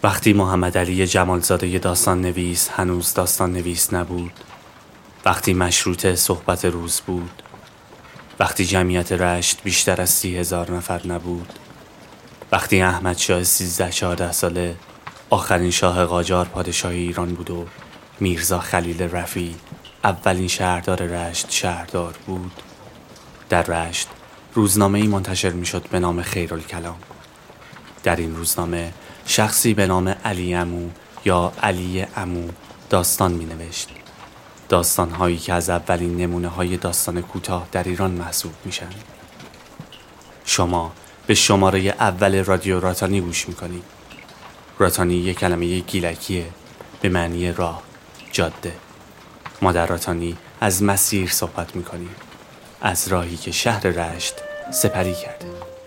وقتی محمد علی جمالزاده داستان نویس هنوز داستان نویس نبود، وقتی مشروطه صحبت روز بود، وقتی جمعیت رشت بیشتر از 30,000 نفر نبود، وقتی احمد شاه 13-14 ساله آخرین شاه قاجار پادشاه ایران بود و میرزا خلیل رفیع اولین شهردار رشت شهردار بود، در رشت روزنامه‌ای منتشر میشد به نام خیرالکلام. در این روزنامه شخصی به نام علی عمو یا علی عمو داستان می نوشت. داستان‌هایی که از اولین نمونه‌های داستان کوتاه در ایران محسوب میشن. شما به شماره اول رادیو راتانی گوش میکنید. راتانی یک کلمه گیلکیه به معنی راه، جاده. ما در راتانی از مسیر صحبت میکنیم، از راهی که شهر رشت سپری کرده.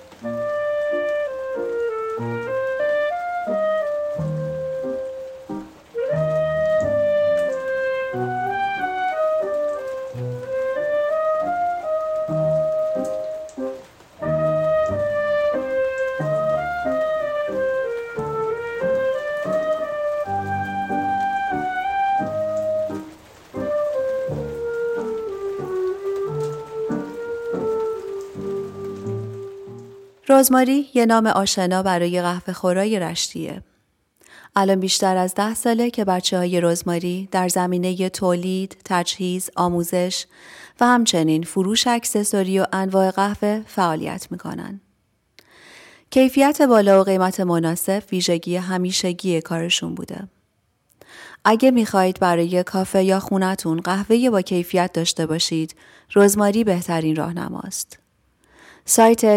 رزماری یه نام آشنا برای قهوه خورای رشتیه. الان بیشتر از 10 ساله که بچه‌های رزماری در زمینه تولید، تجهیز، آموزش و همچنین فروش اکسسوری و انواع قهوه فعالیت میکنن. کیفیت بالا و قیمت مناسب ویژگی همیشگی کارشون بوده. اگه میخواید برای کافه یا خونتون قهوه با کیفیت داشته باشید، رزماری بهترین راهنماست. سایت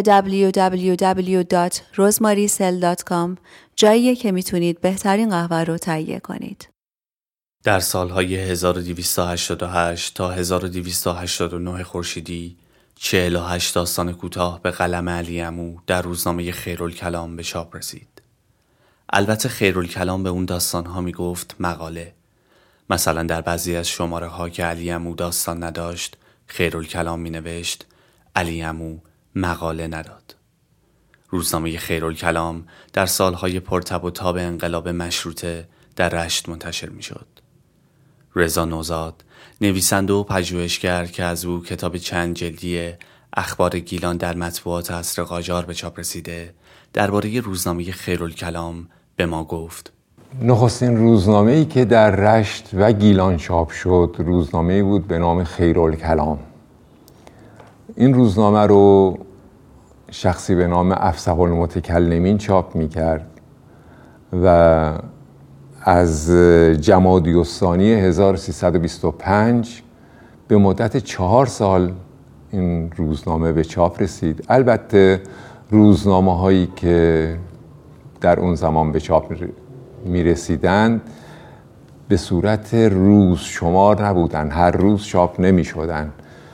www.rozmaricell.com جاییه که میتونید بهترین قهوه رو تهیه کنید. در سالهای 1288 تا 1289 خورشیدی 48 داستان کوتاه به قلم علی عمو در روزنامه خیرالکلام به چاپ رسید. البته خیرالکلام به اون داستانها میگفت مقاله. مثلا در بعضی از شماره ها که علی عمو داستان نداشت، خیرالکلام مینوشت علی عمو مقاله نداد. روزنامه خیرالکلام در سالهای پرتب و تاب انقلاب مشروطه در رشت منتشر می شد. رضا نوزاد، نویسنده و پژوهشگر که از او کتاب چند جلدی اخبار گیلان در مطبوعات عصر قاجار به چاپ رسیده، درباره روزنامه خیرالکلام به ما گفت: نخستین روزنامه‌ای که در رشت و گیلان چاپ شد روزنامه‌ای بود به نام خیرالکلام. این روزنامه رو شخصی به نام افصح المتکلمین چاپ می‌کرد و از جمادی الثانی 1325 به مدت 4 سال این روزنامه به چاپ رسید. البته روزنامه‌هایی که در اون زمان به چاپ می‌رسیدند به صورت روز شمار نبودن، هر روز چاپ نمی‌شدن.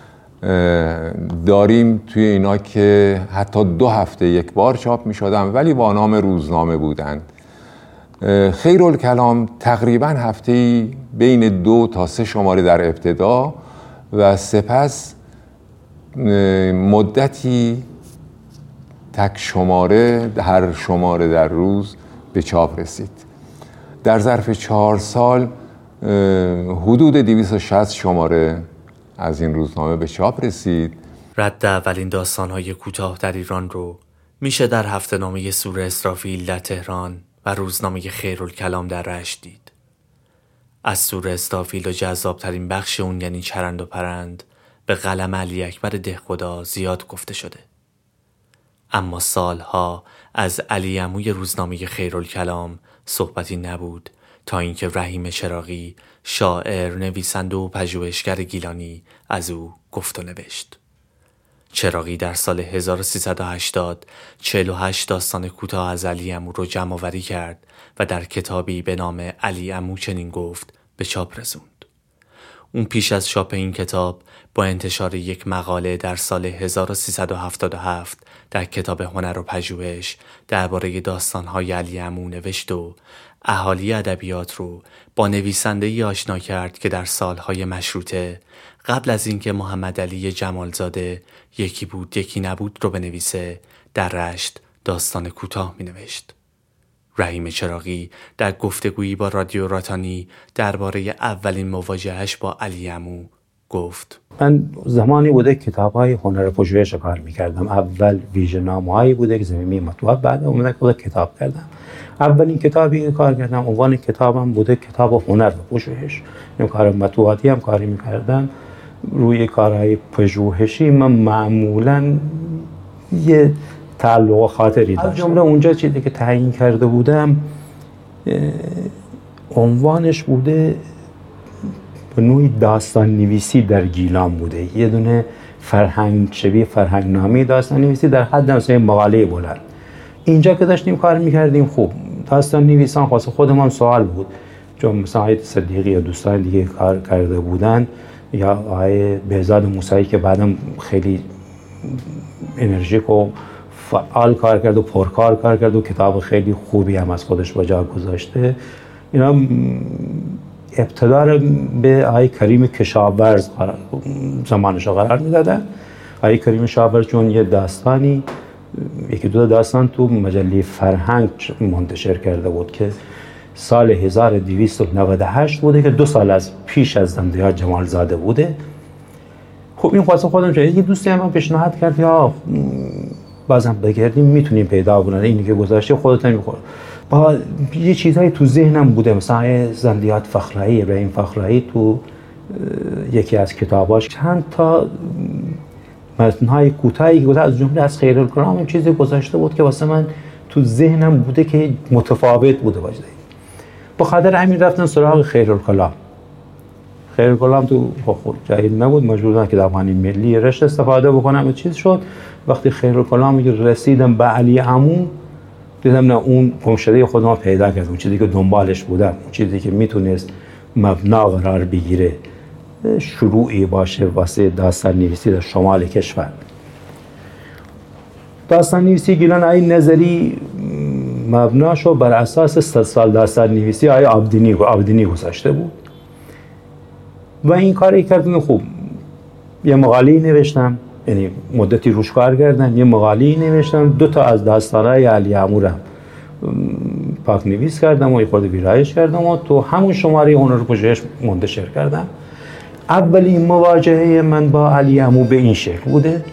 داریم توی اینا که حتی 2 هفته یک بار چاپ می شدن ولی با نام روزنامه بودن. خیرالکلام تقریبا هفته‌ای بین 2 تا 3 شماره در ابتدا و سپس مدتی تک شماره، هر شماره در روز به چاپ رسید. در ظرف 4 سال حدود 260 شماره از این روزنامه به چاپ رسید. رد اولین داستان‌های کوتاه در ایران رو میشه در هفته‌نامه سور اسرافیل در تهران و روزنامه خیرالکلام در رشت دید. از سور اسرافیل و جذاب‌ترین بخش اون یعنی چرند و پرند به قلم علی اکبر دهخدا زیاد گفته شده. اما سالها از علی عموی روزنامه خیرالکلام صحبتی نبود تا اینکه رحیم چراغی، شاعر، نویسنده و پژوهشگر گیلانی از او گفت و نوشت. چراغی در سال 1380 48 داستان کوتاه از علی عمو رو جمع آوری کرد و در کتابی به نام علی عمو چنین گفت به چاپ رسوند. اون پیش از چاپ این کتاب با انتشار یک مقاله در سال 1377 در کتاب هنر و پژوهش درباره داستان‌های علی عمو نوشت و اهالی ادبیات رو با نویسنده‌ای آشنا کرد که در سالهای مشروطه قبل از اینکه محمد علی جمالزاده یکی بود یکی نبود رو بنویسه در رشت داستان کوتاه می نوشت. رحیم چراغی در گفتگویی با رادیو راتانی درباره اولین مواجهش با علی عمو گفت: من زمانی بوده کتاب‌های هنر پژوهش کار می‌کردم. اول ویژه‌نامه‌هایی بوده که زمینه مطبوعات، بعد اومدم کتاب کردم. اولین کتابی که کار کردم عنوان کتابم بوده کتاب هنر پژوهش. این کار مطبوعاتی هم کاری می‌کردم. روی کارهای پژوهشی من معمولاً یه تعلق و خاطری داشتم. از جمله اونجا چیزی که تعیین کرده بودم عنوانش بوده به نوعی داستان نویسی در گیلان بوده. یه دونه شبیه فرهنگنامه داستان نویسی در حد مثلا مقاله بلند. اینجا که داشتیم کار میکردیم خوب داستان نویسان خاص خودمان سوال بود، چون مثلا آیت صدیقی یا دوستان دیگه کار کرده بودن یا آقای بهزاد موسوی که بعدم خیلی انرژیک و فعال کار کرد و پرکار کار کرد و کتاب خیلی خوبی هم از خودش به جا گذاشته. اینا ابتدا به آقای کریم کشاورز زمانش قرار میدادن. آقای کریم کشاورز چون یه داستانی یکی دو داستان تو مجله فرهنگ منتشر کرده بود که سال 1298 بوده که 2 سال از پیش از زندیار جمال زاده بوده. خب این خواستم خودم شد. یکی دوستی هم پیشنهاد کرد یا بازم بگردیم میتونیم پیدا کنیم، اینی که گذاشته خودت نمیخوره. با یه چیزایی تو ذهنم بوده، مثلا زندیات فخرایی، ابراهیم فخرایی تو یکی از کتاباش چند تا متن‌های کوتاهی که از جمله از خیرالکلام چیزی گذاشته بود که واسه من تو ذهنم بوده که متفاوت بوده باشه. به خاطر همین رفتن سراغ خیرالکلام. خیرالکلام تو خود جایی نبود، مجبور بودم که کتابخانه ملی رشت استفاده بکنم. چیز شد وقتی خیرالکلام رسیدم به علی عمو دیدم نه اون گمشده خودم پیدا کردم، اون چیزی که دنبالش بودم، اون چیزی که میتونست مبنا قرار بگیره، شروعی باشه واسه داستان نویسی در شمال کشور. داستان نویسی گیلان آی نظری مبناشو بر اساس 100 سال داستان نویسی آی عابدینی گذاشته بود و این کاری کردن. خوب یه مقاله نوشتم، یعنی مدتی روش کار کردم، یه مقاله نوشتم، 2 تا از داستان‌های علی عمو رو پاک نویس کردم و یه خورده ویرایش کردم و تو همون شماره هنر پژوهش منتشر کردم. اولین مواجهه من با علی عمو به این شکل بوده.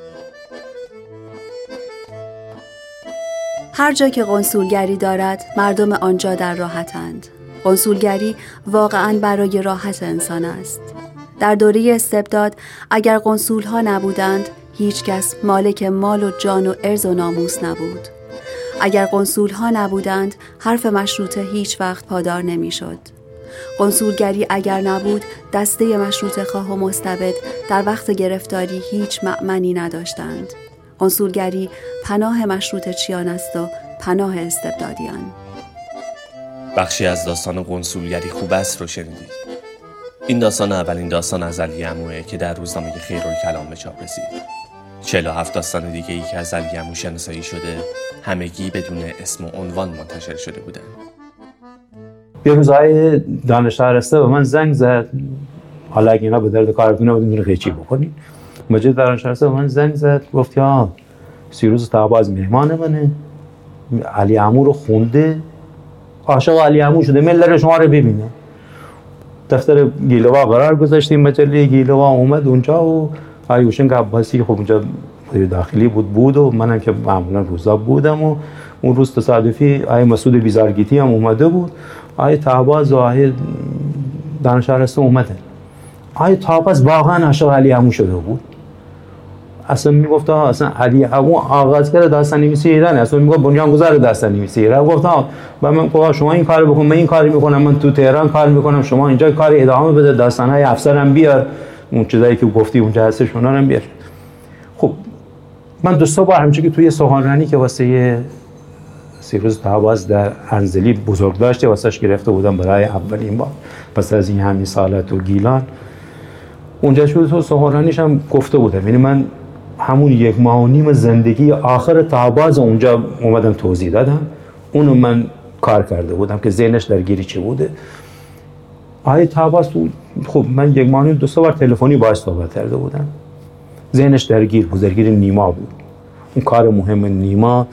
هر جا که قنصولگری دارد مردم آنجا در راحتند. قنصولگری واقعاً برای راحت انسان است. در دوره استبداد اگر قنصول‌ها نبودند هیچ کس مالک مال و جان و عرض و ناموس نبود. اگر قنصول‌ها نبودند حرف مشروطه هیچ وقت پادار نمی‌شد. قنصولگری اگر نبود دسته مشروطه خواه و مستبد در وقت گرفتاری هیچ مأمنی نداشتند. قنصولگری پناه مشروطه چیان است و پناه استبدادیان. بخشی از داستان قنصولگری خوب است رو شنیدید. این داستان اولین داستان از علی عموه که در روزنامه خیرالکلام به چاپ رسید. 47 داستان دیگه‌ای که از علی عمو شناسایی شده همگی بدون اسم و عنوان منتشر شده بودند. یه روزهای دانشگاه به من زنگ زد، حالا اگه اینا به درد کارتون نبودین قیچی بکنین. مجید دانشگاه به من زنگ زد گفت یا سیروز تاباز مهمان منه، علی عمو رو خونده، عاشق علی عمو شده، میل شما رو ببینه. دفتر گیلوا قرار گذاشتیم، مجله گیلوا اومد اونجا و آیوشنگ عباسی خب اونجا داخلی بود و منم که معمولا روزا بودم و اون روز تصادفی آقای مسعود بیزارگیتی هم اومده بود، آقای تاباز و آقای دانشگاه اومدن. آقای تاباز واقعا عاشق علی عمو شده بود. اصلا میگفت اصلا علی عمو آغازگر داستان نویسی ایران، اصلا میگفت بنیانگذار داستان نویسی ایران. گفت با من گفت شما این کارو بکن، من این کاری میکنم، من تو تهران کار میکنم، شما اینجا کار ادامه بده، داستانهای افسرم بیار، اون چیزایی که گفتی اونجا هستش اونا رو بیار. خب من دو بار همچنین که توی سخنرانی که واسه سیروز تاباز در انزلی بزرگ داشته واسش گرفته بودم برای اولین بار پس از این همین سالات و گیلان، اونجا شده تو سخنرانیش هم گفته بودم، یعنی من همون 1.5 ماه زندگی آخر تاباز اونجا اومدم توضیح دادم، اونو من کار کرده بودم که ذهنش درگیری چه بوده. آقای تاباز خب من 1 ماه 2 بار تلفنی باهاش صحبت کرده بودم، ذهنش درگیر بود، درگیر نیما بود. اون کار مهم نیما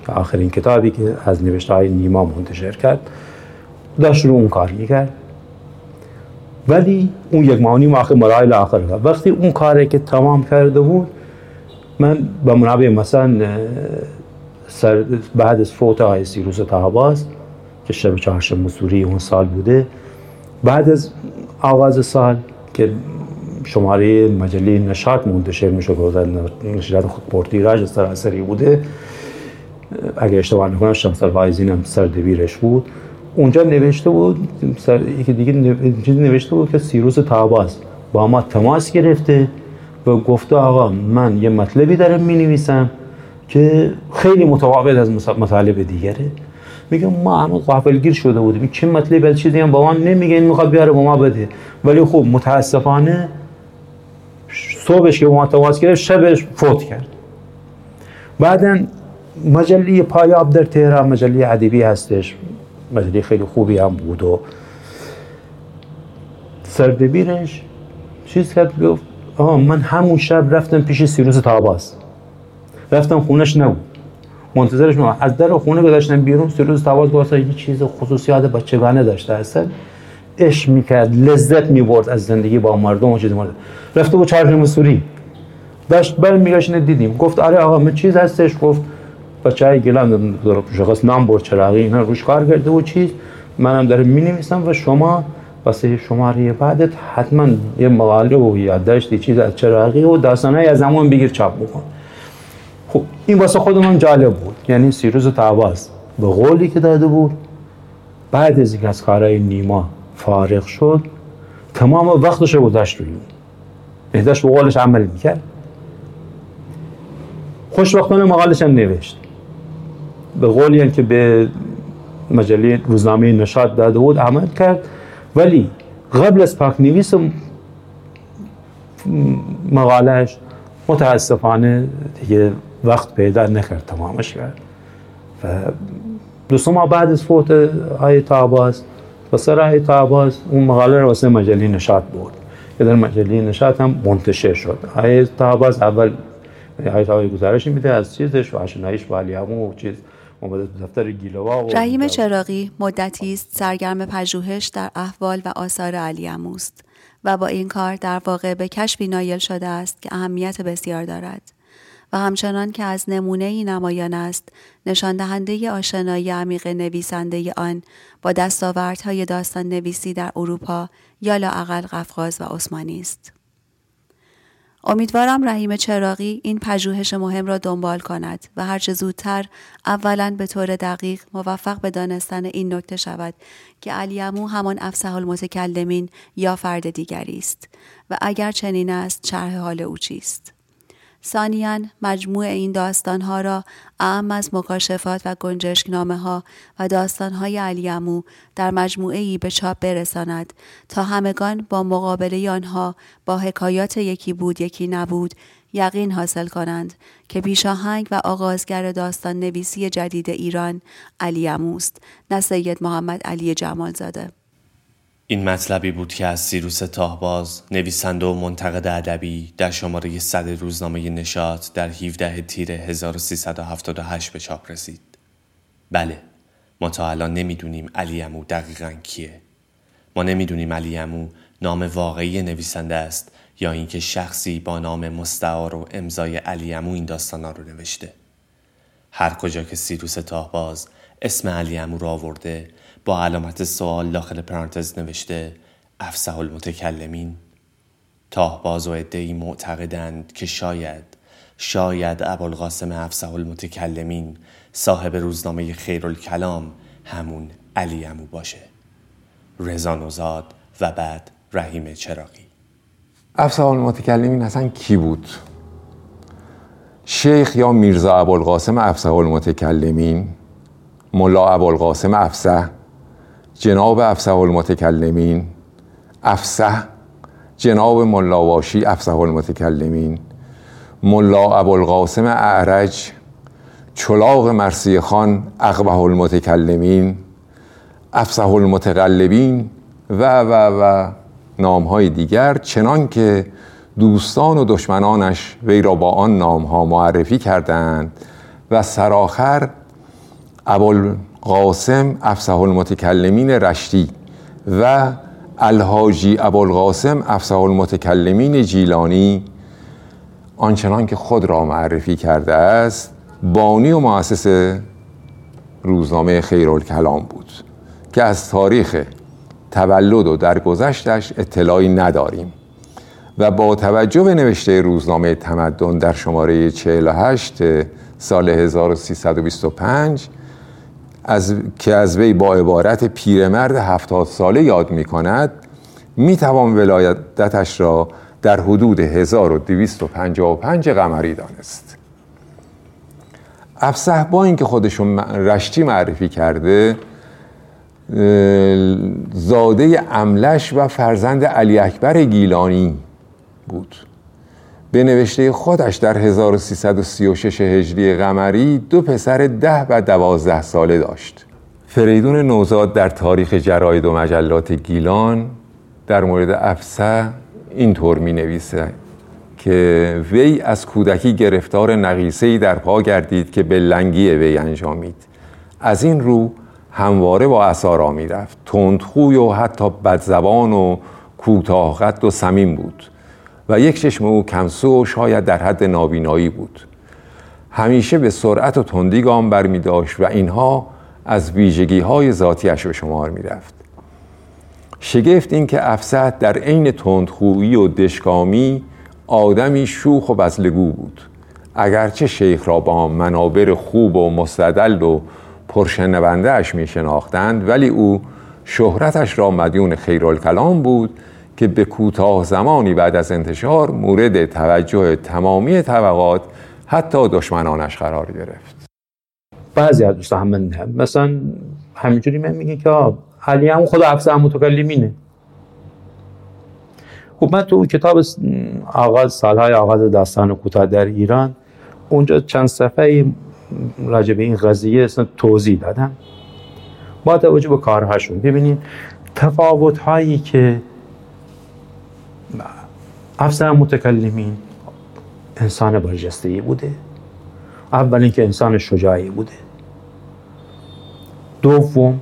که آخرین کتابی که از نوشته‌های نیما منتشر کرد، داشت رو اون کار میکرد. ولی اون 1 ماه و نیم آخر مراحل آخر کرد. وقتی اون کاری که تمام کرده بود، من به منابع مثلا بعد از فوت آقای سیروس طهباز که شب چهارشنبه سوری اون سال بوده، بعد از آغاز سال که شماره مجله نشاط منتشر میشه که نشریات خودپورتیراژ سراسری بوده، اگه اشتباه نکنم شمس الواعظین هم سردبیرش بود، اونجا نوشته بود یکی دیگه نوشته بود که سیروس طهباز با ما تماس گرفته و گفته آقا من یه مطلبی دارم مینویسم که خیلی متفاوت از مطالب دیگره. میگم ما همون غافلگیر شده بودیم، چه مطلبی از چیزی هم با ما نمیگه، این میخواد بیاره با ما بده. ولی خب متاسفانه صبحش که با ما تماس گرفت شبش فوت کرد. بعداً مجله پایاب در تهران مجله ادبی هستش، مجله خیلی خوبی هم بود و سردبیرش چیز کرد، گفت من همون شب رفتم پیش سیروس طهباز، رفتم خونش نبود، منتظرش نبود، از در خونه گذاشتم بیرون. سیروس طهباز گفت یه چیز خصوصیات بچگانه داشته، اصلا عشق میکرد، لذت میبرد از زندگی با مردم و چیز مورد. رفته بود چهارشنبه سوری داشت برمیگشت دیدیم، گفت آره آقا من چیز هستش، گفت بچهای گیلان شخص نام برد چراغی اینا روش کار کرده و چیز، منم دارم مینویسم و شما واسه شماره بعدت حتما یه مقاله و یادداشتی چیز از چراغی و داستانای از زمان بگیر چاپ بکن. خب این واسه خودم جالب بود. یعنی سیروس طهباز به قولی که داده بود بعد از اینکه از کارهای نیما فارغ شد تمام وقتش رو گذاشت روی اون، داشت به قولش عمل میکرد. خوشبختانه مقالش هم نوشت به قولی هم که به مجله روزنامه نشاط داده بود عمل کرد، ولی قبل از پاک نویس مقالش متاسفانه دیگه وقت پیدا نکرد تمامش کرد. و 2 ماه بعد از فوت آقای طهباز واسه آقای طهباز اون مقاله رو واسه مجله نشاط برد که در مجله نشاط هم منتشر شد. آقای طهباز اول آقای گزارش میده از چیزش و آشناییش با علیعمو و چیز اومده تو دفتر گیلوا. رحیم چراغی مدتی است سرگرم پژوهش در احوال و آثار علیعموست و با این کار در واقع به کشفی نایل شده است که اهمیت بسیار دارد و همچنان که از نمونه‌ای نمایان است نشان دهنده آشنایی عمیق نویسنده آن با دستاوردهای داستان نویسی در اروپا یا لااقل قفقاز و عثمانی است. امیدوارم رحیم چراغی این پژوهش مهم را دنبال کند و هرچه زودتر اولاً به طور دقیق موفق به دانستن این نکته شود که علیعمو همان افصح المتکلمین یا فرد دیگری است و اگر چنین است شرح حال او چیست. ثانیاً مجموع این داستانها را اعم از مکاشفات و گنجشک‌نامه‌ها و داستانهای علیعمو در مجموعه‌ای به چاپ برساند تا همگان با مقابله آنها با حکایات یکی بود یکی نبود یقین حاصل کنند که پیشاهنگ و آغازگر داستان نویسی جدید ایران علیعموست، نه سید محمد علی جمالزاده. این مطلبی بود که از سیروس طهباز، نویسنده و منتقد ادبی، در شماره 100 روزنامه نشاط در 17 تیر 1378 به چاپ رسید. بله، ما تا الان نمیدونیم علیعمو دقیقاً کیه. ما نمیدونیم علیعمو نام واقعی نویسنده است یا اینکه شخصی با نام مستعار و امضای علیعمو این داستانا رو نوشته. هر کجا که سیروس طهباز اسم علیعمو را آورده با علامت سوال داخل پرانتز نوشته افصح المتکلمین. طهباز و عده‌ای معتقدند که شاید ابوالقاسم افصح المتکلمین صاحب روزنامه خیرالکلام همون علیعمو باشه. رضا نوزاد و بعد رحیم چراغی. افصح المتکلمین اصلا کی بود؟ شیخ یا میرزا ابوالقاسم افصح المتکلمین، ملا ابوالقاسم افصح، جناب افصح المتکلمین، افصح جناب ملاواشی افصح المتکلمین، ملا ابوالقاسم اعرج، چلاغ مرثیه خان اقبح المتکلمین، افصح المتغلبین و نامهای دیگر، چنان که دوستان و دشمنانش وی را با آن نامها معرفی کردند و سرآخر ابوالقاسم افصح المتکلمین رشتی و الحاجی ابوالقاسم افصح المتکلمین جیلانی آنچنان که خود را معرفی کرده است بانی و مؤسس روزنامه خیرالکلام بود که از تاریخ تولد و درگذشتش اطلاعی نداریم و با توجه به نوشته روزنامه تمدن در شماره 48 سال 1325 که از وی با عبارت پیرمرد 70 ساله یاد می کند می توان ولادتش را در حدود 1255 قمری دانست. افصح با اینکه خودشون رشتی معرفی کرده زاده املش و فرزند علی اکبر گیلانی بود. به نوشته خودش در 1336 هجری قمری 2 پسر 10 و 12 ساله داشت. فریدون نوزاد در تاریخ جراید و مجلات گیلان در مورد افصح اینطور می نویسه که وی از کودکی گرفتار نقیصه‌ای در پا گردید که به لنگی وی انجامید. از این رو همواره با عصا می رفت. تندخوی و حتی بدزبان و کوتاه قد و سمین بود و یک چشم او کمسو و شاید در حد نابینایی بود. همیشه به سرعت و تندی گام برمی داشت و اینها از ویژگی‌های ذاتیش به شمار می رفت. شگفت این که افصح در عین تندخویی و دشکامی آدمی شوخ و بزلگو بود. اگرچه شیخ را با منابر خوب و مستدل و پرشنونده اش می شناختند، ولی او شهرتش را مدیون خیرالکلام بود که به کوتاه زمانی بعد از انتشار مورد توجه تمامی طبقات حتی دشمنانش قرار گرفت. بعضی از دوستان هم مثلا همینجوری میگن که علی هم خود افصح متکلمینه. خب من تو کتاب سالهای آغاز داستان کوتاه در ایران اونجا چند صفحه راجع به این قضیه توضیح دادم با توجه به کارهاشون. ببینید تفاوت‌هایی که افصح متکلمین انسان برجسته‌ای بوده. اول اینکه انسان شجاعی بوده. دوم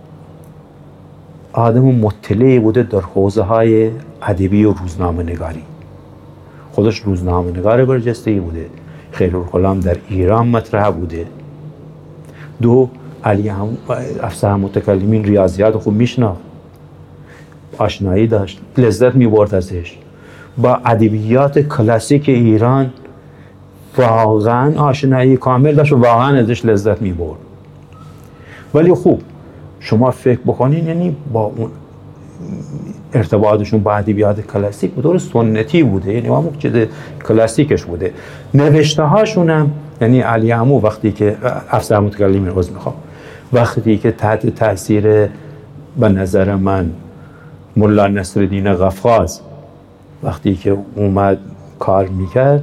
آدم مطلعی بوده در حوزه‌های ادبی و روزنامه‌نگاری. خودش روزنامه‌نگار برجسته‌ای بوده. خیرالکلام در ایران مطرح بوده. دو، علی هم افصح متکلمین ریاضیات خوب میشناخت، آشنایی داشت، لذت میبرد ازش. با ادبیات کلاسیک ایران واقعا آشنایی کامل داشت و واقعا ازش لذت میبرد. ولی خوب شما فکر بکنین، یعنی با اون ارتباطشون با ادبیات کلاسیک به طور سنتی بوده، یعنی اون چیز کلاسیکش بوده. نوشته هاشون هم، یعنی علی عمو وقتی که افصح متکلمین وقتی که تحت تاثیر به نظر من ملا نصرالدین قفقاز وقتی که اومد کار میکرد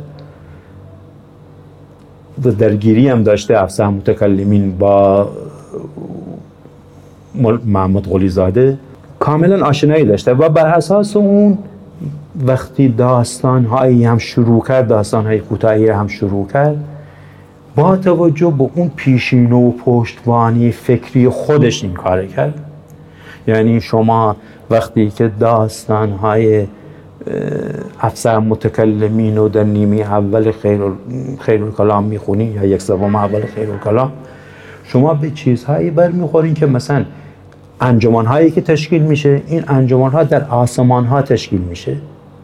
و درگیری هم داشته افصح متکلمین با محمد قلی زاده، کاملا آشنایی داشته و بر اساس اون وقتی داستان‌هایی هم شروع کرد، داستان‌های کوتاهی هم شروع کرد، با توجه به اون پیشینه و پشتوانی فکری خودش این کار کرد. یعنی شما وقتی که داستان‌های افصح متکلمین رو در نیمه اول خیرالکلام میخونی یا یک سوم اول خیرالکلام، شما به چیزهایی برمیخورین که مثلا انجمن‌هایی که تشکیل میشه، این انجمن‌ها در آسمان‌ها تشکیل میشه.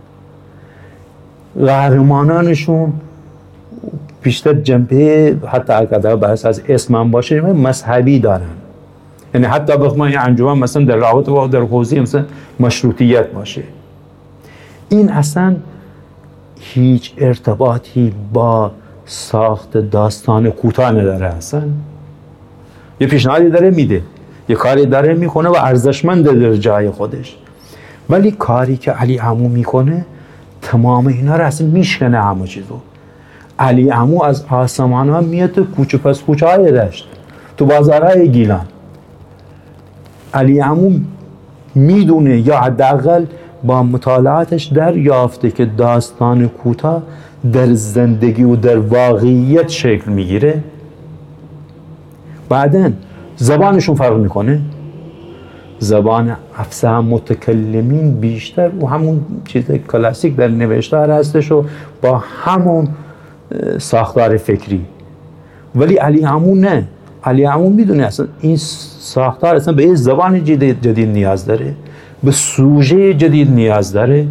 قهرمانانشون بیشتر جنبه، حتی اگر بحث از اسم هم باشه، مذهبی دارن. یعنی حتی بخوام این انجمن مثلا در رابطه با در حوزه مثلا مشروطیت باشه. این اصلا هیچ ارتباطی با ساخت داستان کوتاه نداره. اصلا یه پیشنهادی داره میده، یه کاری داره میکنه و ارزشمنده در جای خودش، ولی کاری که علی عمو میکنه تمام اینا رو اصلا میشکنه. همه چیزو علی عمو از آسمان ها میاد تو کوچه پس کوچه های دشت، تو بازارهای گیلان. علی عمو میدونه یا حداقل با مطالعاتش دریافته که داستان کوتاه در زندگی و در واقعیت شکل میگیره. بعدن زبانشون فرق میکنه. زبان افصح متکلمین بیشتر و همون چیز کلاسیک در نوشتار هستش و با همون ساختار فکری. ولی علی عمو نه. علی عمو میدونه اصلا این ساختار اصلا به یه زبان جدید نیاز داره، به سوژه جدید نیاز داره.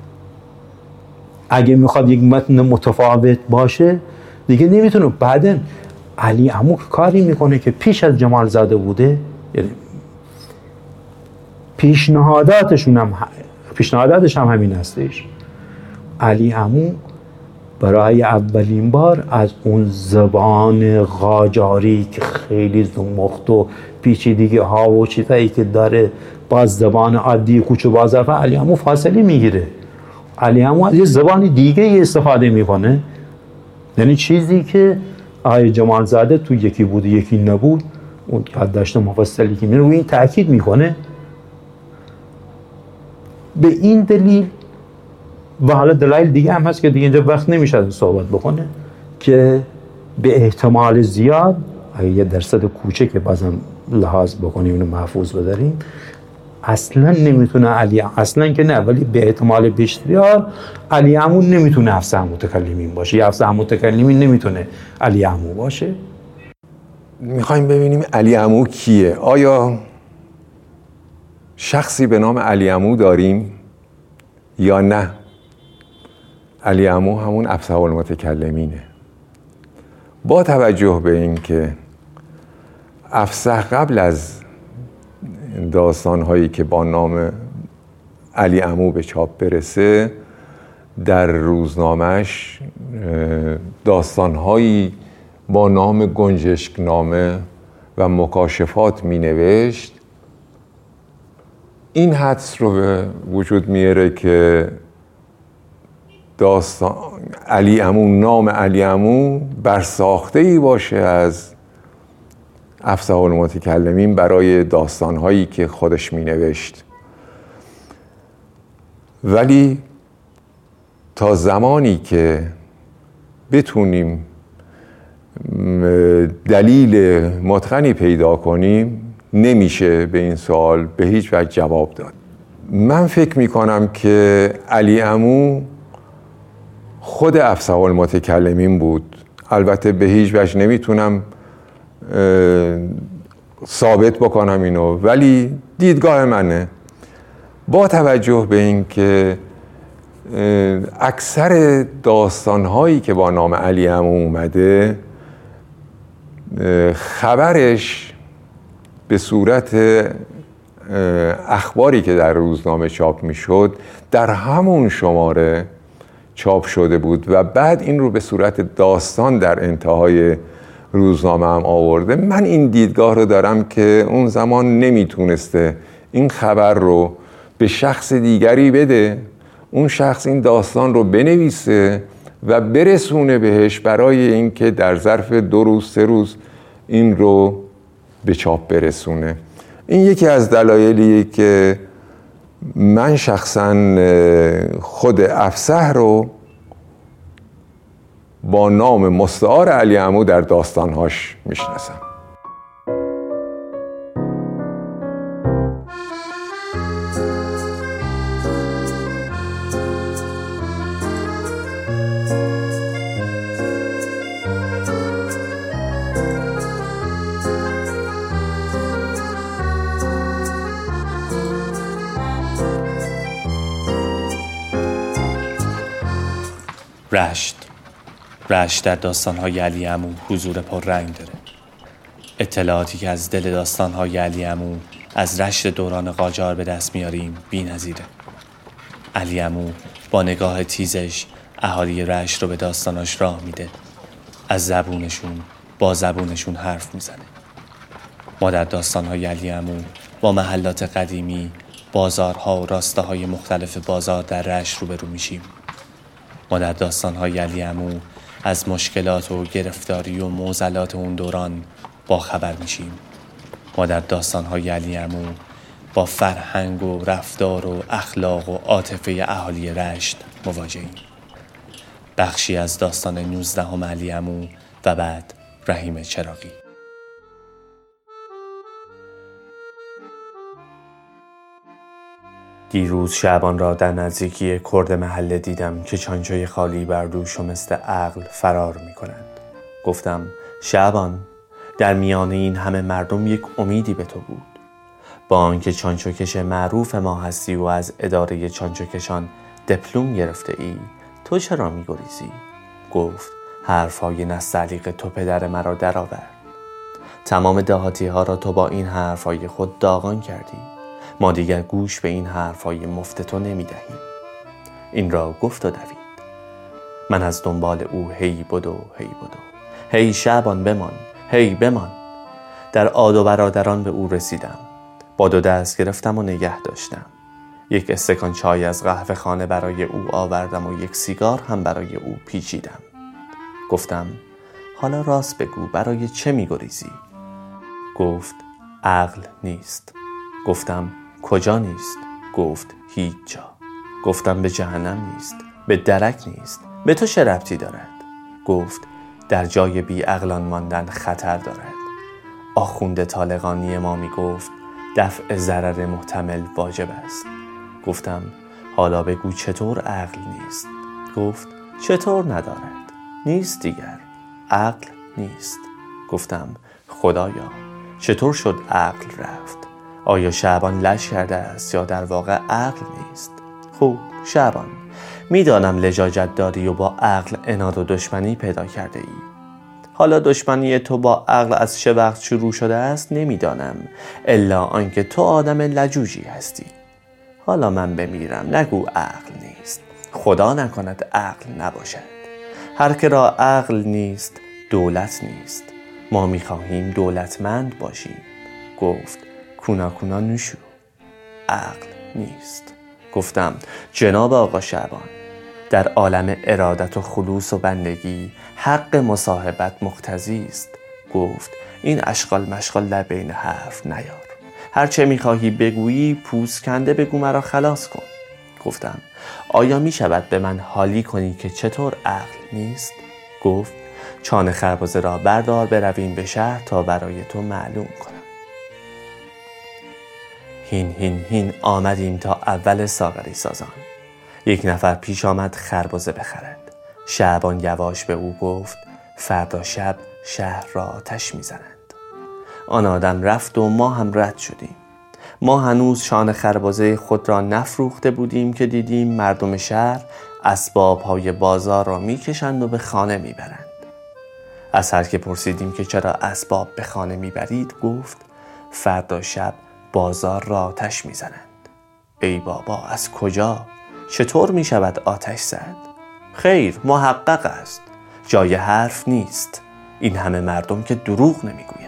اگه میخواد یک متن متفاوت باشه دیگه نمیتونه. بعدن علی عمو کاری میکنه که پیش از جمال زاده بوده، یعنی پیشنهاداتش هم همین هستش. علی عمو برای اولین بار از اون زبان قاجاری که خیلی زمخت و پیچیدگی ها و چیزایی که داره با زبان عادی کوچه بازار، علی عمو فاصله میگیره. علی عمو از یه زبان دیگه استفاده میکنه، یعنی چیزی که آقای جمال زاده تو یکی بود یکی نبود، اون یادداشت مفصلی که میره روی این تاکید میکنه. به این دلیل و حالا دلایل دیگه هم هست که دیگه اینجا وقت نمیشه صحبت بکنه که به احتمال زیاد اگه یه درصد کوچه که بازم لحاظ بکنیم اینو محفوظ بداریم، اصلا نمیتونه اصلا که نه، ولی به احتمال بیشتر علی عمو نمیتونه افصح متکلمین باشه یا افصح متکلمین نمیتونه علی عمو باشه. میخوایم ببینیم علی عمو کیه. آیا شخصی به نام علی عمو داریم یا نه؟ علی عمو همون افصح المتکلمینه. با توجه به این که افصح قبل از داستان‌هایی که با نام علی عمو به چاپ برسه در روزنامه‌اش داستان‌هایی با نام گنجشکنامه و مکاشفات می‌نوشت، این حدس رو به وجود میاره که داستان علی عمو، نام علی عمو برساخته‌ای باشه از افصح المتکلمین برای داستان‌هایی که خودش می‌نوشت. ولی تا زمانی که بتونیم دلیل متقنی پیدا کنیم نمیشه به این سوال به هیچ وجه جواب داد. من فکر می‌کنم که علی عمو خود افصح المتکلمین بود. البته به هیچ وجه نمیتونم ثابت بکنم اینو، ولی دیدگاه منه. با توجه به این که اکثر داستان‌هایی که با نام علی عمو اومده خبرش به صورت اخباری که در روزنامه چاپ میشد در همون شماره چاپ شده بود و بعد این رو به صورت داستان در انتهای روزنامه هم آورده. من این دیدگاه رو دارم که اون زمان نمیتونسته این خبر رو به شخص دیگری بده، اون شخص این داستان رو بنویسه و برسونه بهش برای اینکه در ظرف 2 روز 3 روز این رو به چاپ برسونه. این یکی از دلایلیه که من شخصا خود افصح رو با نام مستعار علی عمو در داستانهاش میشناسم. رشت در داستان‌های علی عمو حضور پررنگ داره. اطلاعاتی که از دل داستان‌های علی عمو از رشت دوران قاجار به دست میاریم بی‌نظیره. علی عمو با نگاه تیزش اهالی رشت رو به داستاناش راه میده. از زبونشون حرف میزنه. ما در داستان‌های علی عمو با محلات قدیمی، بازارها و راستاهای مختلف بازار در رشت روبرو میشیم. ما در داستان‌های علی عمو از مشکلات و گرفتاری و معضلات اون دوران با خبر میشیم. ما در داستان‌های علی عمو با فرهنگ و رفتار و اخلاق و عاطفه اهالی رشت مواجهیم. بخشی از داستان 19 علی عمو و بعد رحیم چراغی. دیروز شعبان را در نزدیکی کرد محله دیدم که چانچوی خالی بر دوش و مثل عقل فرار می کند. گفتم شعبان، در میان این همه مردم یک امیدی به تو بود. با آنکه چانچوکش معروف ما هستی و از اداره چانچوکشان دیپلم گرفته ای، تو چرا می گریزی؟ گفت حرفهای نستعلیق تو پدر مرا درآورد. تمام دهاتی ها را تو با این حرفهای خود داغان کردی. ما دیگر گوش به این حرفهای مفت تو نمی دهیم. این را گفت و دوید. من از دنبال او هی بدو. هی شعبان بمان، هی بمان. در عاد و برادران به او رسیدم. با 2 دست گرفتم و نگه داشتم. 1 استکان چای از قهوه خانه برای او آوردم و 1 سیگار هم برای او پیچیدم. گفتم حالا راست بگو، برای چه می گریزی؟ گفت عقل نیست. گفتم کجا نیست؟ گفت هیچ جا. گفتم به جهنم نیست، به درک نیست، به تو چه ربطی دارد؟ گفت در جای بی عقلان ماندن خطر دارد. آخوند طالقانی ما می گفت دفع ضرر محتمل واجب است. گفتم حالا بگو چطور عقل نیست؟ گفت چطور ندارد؟ نیست دیگر، عقل نیست. گفتم خدایا چطور شد عقل رفت؟ آیا شعبان لش کرده است یا در واقع عقل نیست؟ خوب شعبان، میدانم لجاجت داری و با عقل عناد و دشمنی پیدا کرده ای. حالا دشمنی تو با عقل از چه وقت شروع شده است نمیدانم، الا آنکه تو آدم لجوجی هستی. حالا من بمیرم نگو عقل نیست، خدا نکند عقل نباشد. هر که را عقل نیست دولت نیست. ما میخواهیم دولتمند باشیم. گفت کونا نوشو، عقل نیست. گفتم جناب آقا شعبان، در عالم ارادت و خلوص و بندگی حق مصاحبت مقتضی است. گفت این اشغال مشغال در بین حرف نیار. هر چه میخواهی بگویی پوست کنده بگو، مرا خلاص کن. گفتم آیا میشود به من حالی کنی که چطور عقل نیست؟ گفت چانه خربزه را بردار برویم به شهر تا برای تو معلوم کنم. هین آمدیم تا اول ساغری سازان. 1 نفر پیش آمد خربزه بخرد. شعبان یواش به او گفت فردا شب شهر را آتش میزنند. آن آدم رفت و ما هم رد شدیم. ما هنوز شان خربزه خود را نفروخته بودیم که دیدیم مردم شهر اسباب‌های بازار را میکشند و به خانه میبرند. از هر که پرسیدیم که چرا اسباب به خانه میبرید گفت فردا شب بازار را آتش میزنند. ای بابا، از کجا؟ چطور میشود آتش زد؟ خیر، محقق است، جای حرف نیست. این همه مردم که دروغ نمیگویند.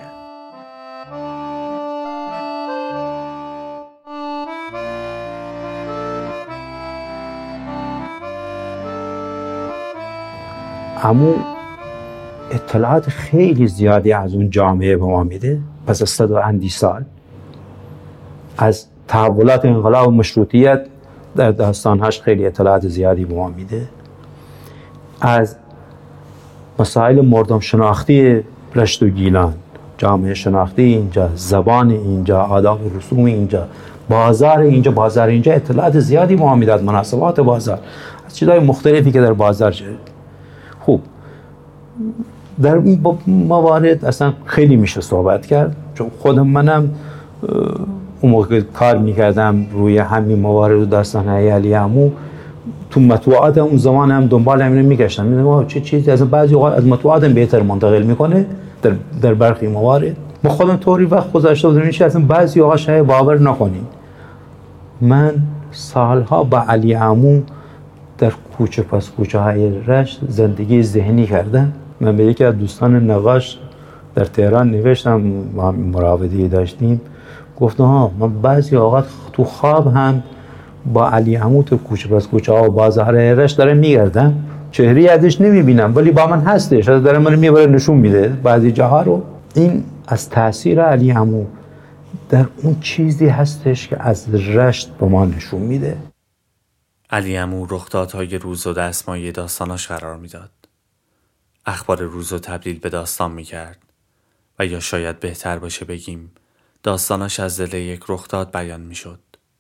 عمو اطلاعات خیلی زیادی از اون جامعه به ما میده. پس از 100 و اندی سال از تحولات انقلاب و مشروطیت در داستانهاش خیلی اطلاعات زیادی به ما میده. از مسائل مردم شناختی رشت و گیلان، جامعه شناختی اینجا، زبان اینجا، آداب و رسوم اینجا، بازار اینجا اطلاعات زیادی به ما میده. از مناسبات بازار، از چیزهای مختلفی که در بازار شده. خوب، در این موارد اصلا خیلی میشه صحبت کرد، چون خودم منم اون موقع کار میکردم روی همین موارد و داستان‌های علی عمو، تو مطبوعات اون زمان هم دنبال همین میگشتم، میدونم چه چیزی از بعضی اوقات از مطبوعاتم بهتر منتقل میکنه در برخی موارد. ما خودم طوری وقت گذاشته بودم این اصلا بعضی اوقات شاید باور نکنین، من سالها با علی عمو در کوچه پس کوچه های رشت زندگی ذهنی کردم. من به یکی از دوستان نقاش در تهران نوشتم، ما مراوده‌ای داشتیم، گفتم من بعضی اوقات تو خواب هم با علی عمو تو کوچه پس کوچه ها و بازار رشت دارم میگردم، چهره ازش نمیبینم ولی با من هستش، داره من میبره نشون میده بعضی جاها رو. این از تاثیر علی عمو در اون چیزی هستش که از رشت به ما نشون میده. علی عمو رخدادهای روز و دستمایه داستاناش قرار میداد. اخبار روز رو تبدیل به داستان میکرد و یا شاید بهتر باشه بگیم داستاناش از دل یک رخداد بیان میشد.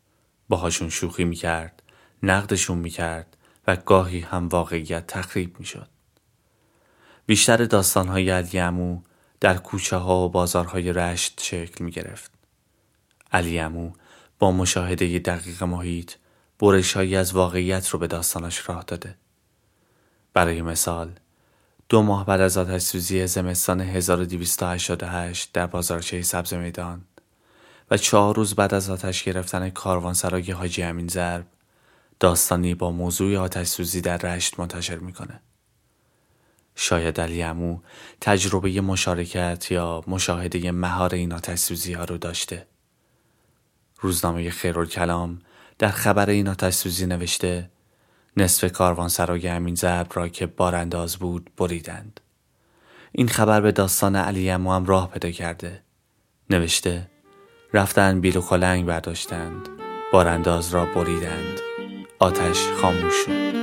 باهاشون شوخی میکرد، نقدشون میکرد و گاهی هم واقعیت تخریب میشد. بیشتر داستانهای علی عمو در کوچه ها و بازارهای رشت شکل میگرفت. علی عمو با مشاهده دقیق محیط برش‌هایی از واقعیت رو به داستانش راه داده. برای مثال 2 ماه بعد از آتش‌سوزی زمستان 1288 در بازارچه سبز میدان و 4 روز بعد از آتش گرفتن کاروانسرای حاجی امین ضرب، داستانی با موضوع آتش‌سوزی در رشت منتشر میکنه. شاید علی عمو تجربه مشارکت یا مشاهده مهار این آتش‌سوزی ها رو داشته. روزنامه خیرالکلام در خبر این آتش‌سوزی نوشته نصف کاروانسرای امین ضرب را که بارانداز بود بریدند. این خبر به داستان علی عمو هم راه پیدا کرده. نوشته رفتن بیل و کلنگ برداشتند، بارانداز را بریدند، آتش خاموش شد.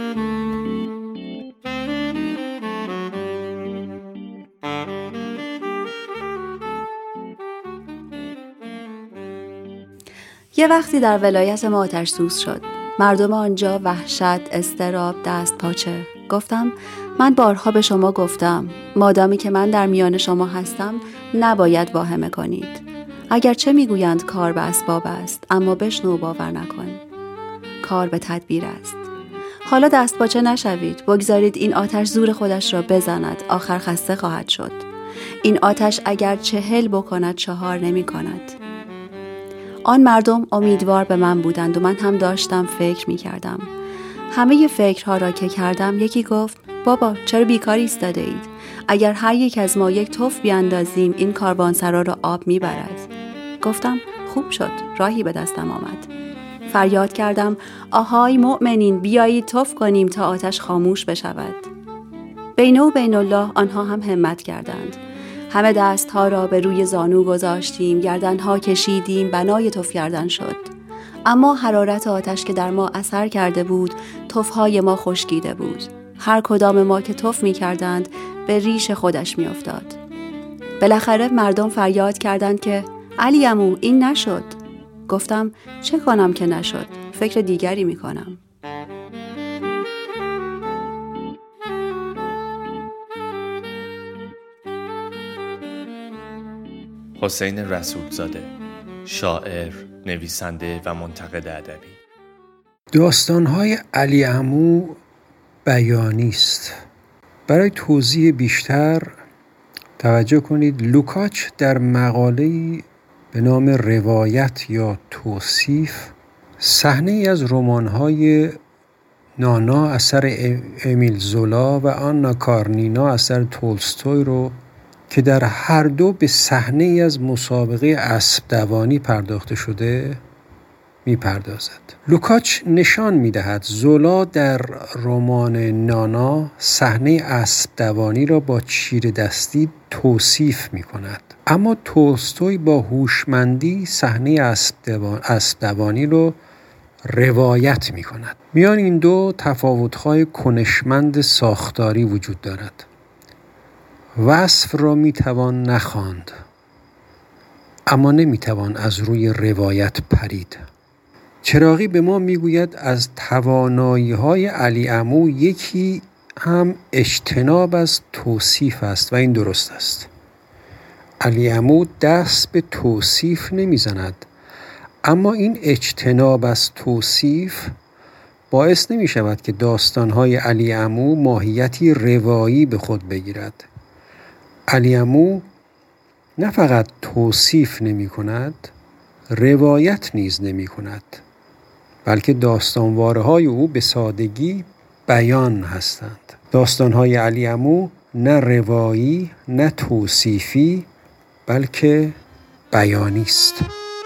یه وقتی در ولایت ما آتش سوز شد. مردم آنجا وحشت، اضطراب، دست پاچه. گفتم من بارها به شما گفتم مادامی که من در میان شما هستم نباید واهمه کنید. اگرچه میگویند کار به اسباب است، اما بشنو و باور نکن. کار به تدبیر است. حالا دست پاچه نشوید. بگذارید این آتش زور خودش را بزند. آخر خسته خواهد شد. این آتش اگر 40 بکند 4 نمی کند. آن مردم امیدوار به من بودند و من هم داشتم فکر می کردم. همه فکرها را که کردم یکی گفت بابا چرا بیکار ایستاده اید؟ اگر هر یک از ما یک تف بیاندازیم این کاروانسرا را آب می برد. گفتم خوب شد، راهی به دستم آمد. فریاد کردم آهای مؤمنین بیایید تف کنیم تا آتش خاموش بشود. بینه و بین الله آنها هم همت کردند. همه دستها را به روی زانو گذاشتیم، گردنها کشیدیم، بنای تف کردن شد. اما حرارت آتش که در ما اثر کرده بود، تفهای ما خشکیده بود. هر کدام ما که تف می کردند به ریش خودش می افتاد. بالاخره مردم فریاد کردند که علی عمو این نشد. گفتم چه کنم که نشد؟ فکر دیگری می کنم. حسین رسولزاده، شاعر، نویسنده و منتقد ادبی. داستان‌های علی عمو بیانی است. برای توضیح بیشتر توجه کنید لوکاچ در مقاله‌ای به نام روایت یا توصیف صحنه‌ای از رمان‌های نانا اثر امیل زولا و آنا کارنینا اثر تولستوی رو که در هر دو به صحنه‌ای از مسابقه اسب دوانی پرداخته شده می‌پردازد. لوکاچ نشان می‌دهد زولا در رمان نانا صحنه اسب دوانی را با چیره دستی توصیف می‌کند، اما تولستوی با هوشمندی صحنه اسب دوانی را روایت می‌کند. میان این دو تفاوت‌های کنشمند ساختاری وجود دارد. وصف را میتوان نخواند، اما نمیتوان از روی روایت پرید. چراغی به ما میگوید از توانایی‌های علی عمو یکی هم اجتناب از توصیف است و این درست است. علی عمو دست به توصیف نمیزند، اما این اجتناب از توصیف باعث نمی شود که داستان‌های علی عمو ماهیتی روایی به خود بگیرد. علی عمو نه فقط توصیف نمی کند، روایت نیز نمی کند، بلکه داستانواره‌های او به سادگی بیان هستند. داستان‌های علی عمو نه روایی نه توصیفی بلکه بیانی است.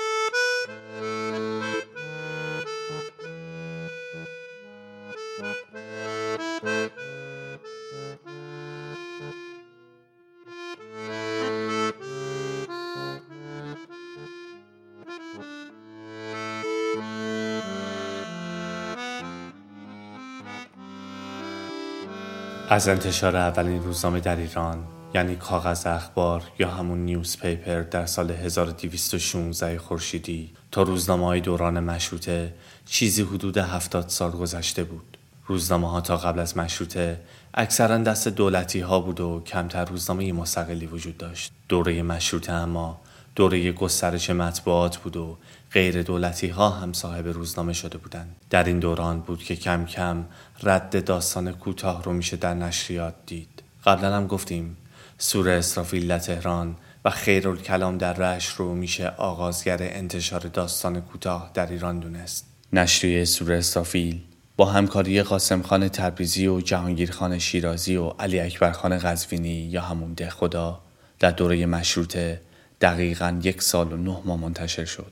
از انتشار اولین روزنامه در ایران یعنی کاغذ اخبار یا همون نیوزپیپر در سال 1216 خورشیدی تا روزنامه‌های دوران مشروطه چیزی حدود 70 سال گذشته بود. روزنامه‌ها تا قبل از مشروطه اکثرا دست دولتی ها بود و کمتر روزنامه مستقلی وجود داشت. دوره مشروطه اما دوره گسترش مطبوعات بود و غیر دولتی ها هم صاحب روزنامه شده بودند. در این دوران بود که کم کم رد داستان کوتاه رو میشه در نشریات دید. قبلا هم گفتیم سور اسرافیل در تهران و خیرالکلام در رشت رو میشه آغازگر انتشار داستان کوتاه در ایران دونست. نشریه سور اسرافیل با همکاری قاسم خان تبریزی و جهانگیر خان شیرازی و علی اکبر خان قزوینی یا همون دهخدا در دوره مشروطه دقیقاً 1 سال و 9 ماه منتشر شد.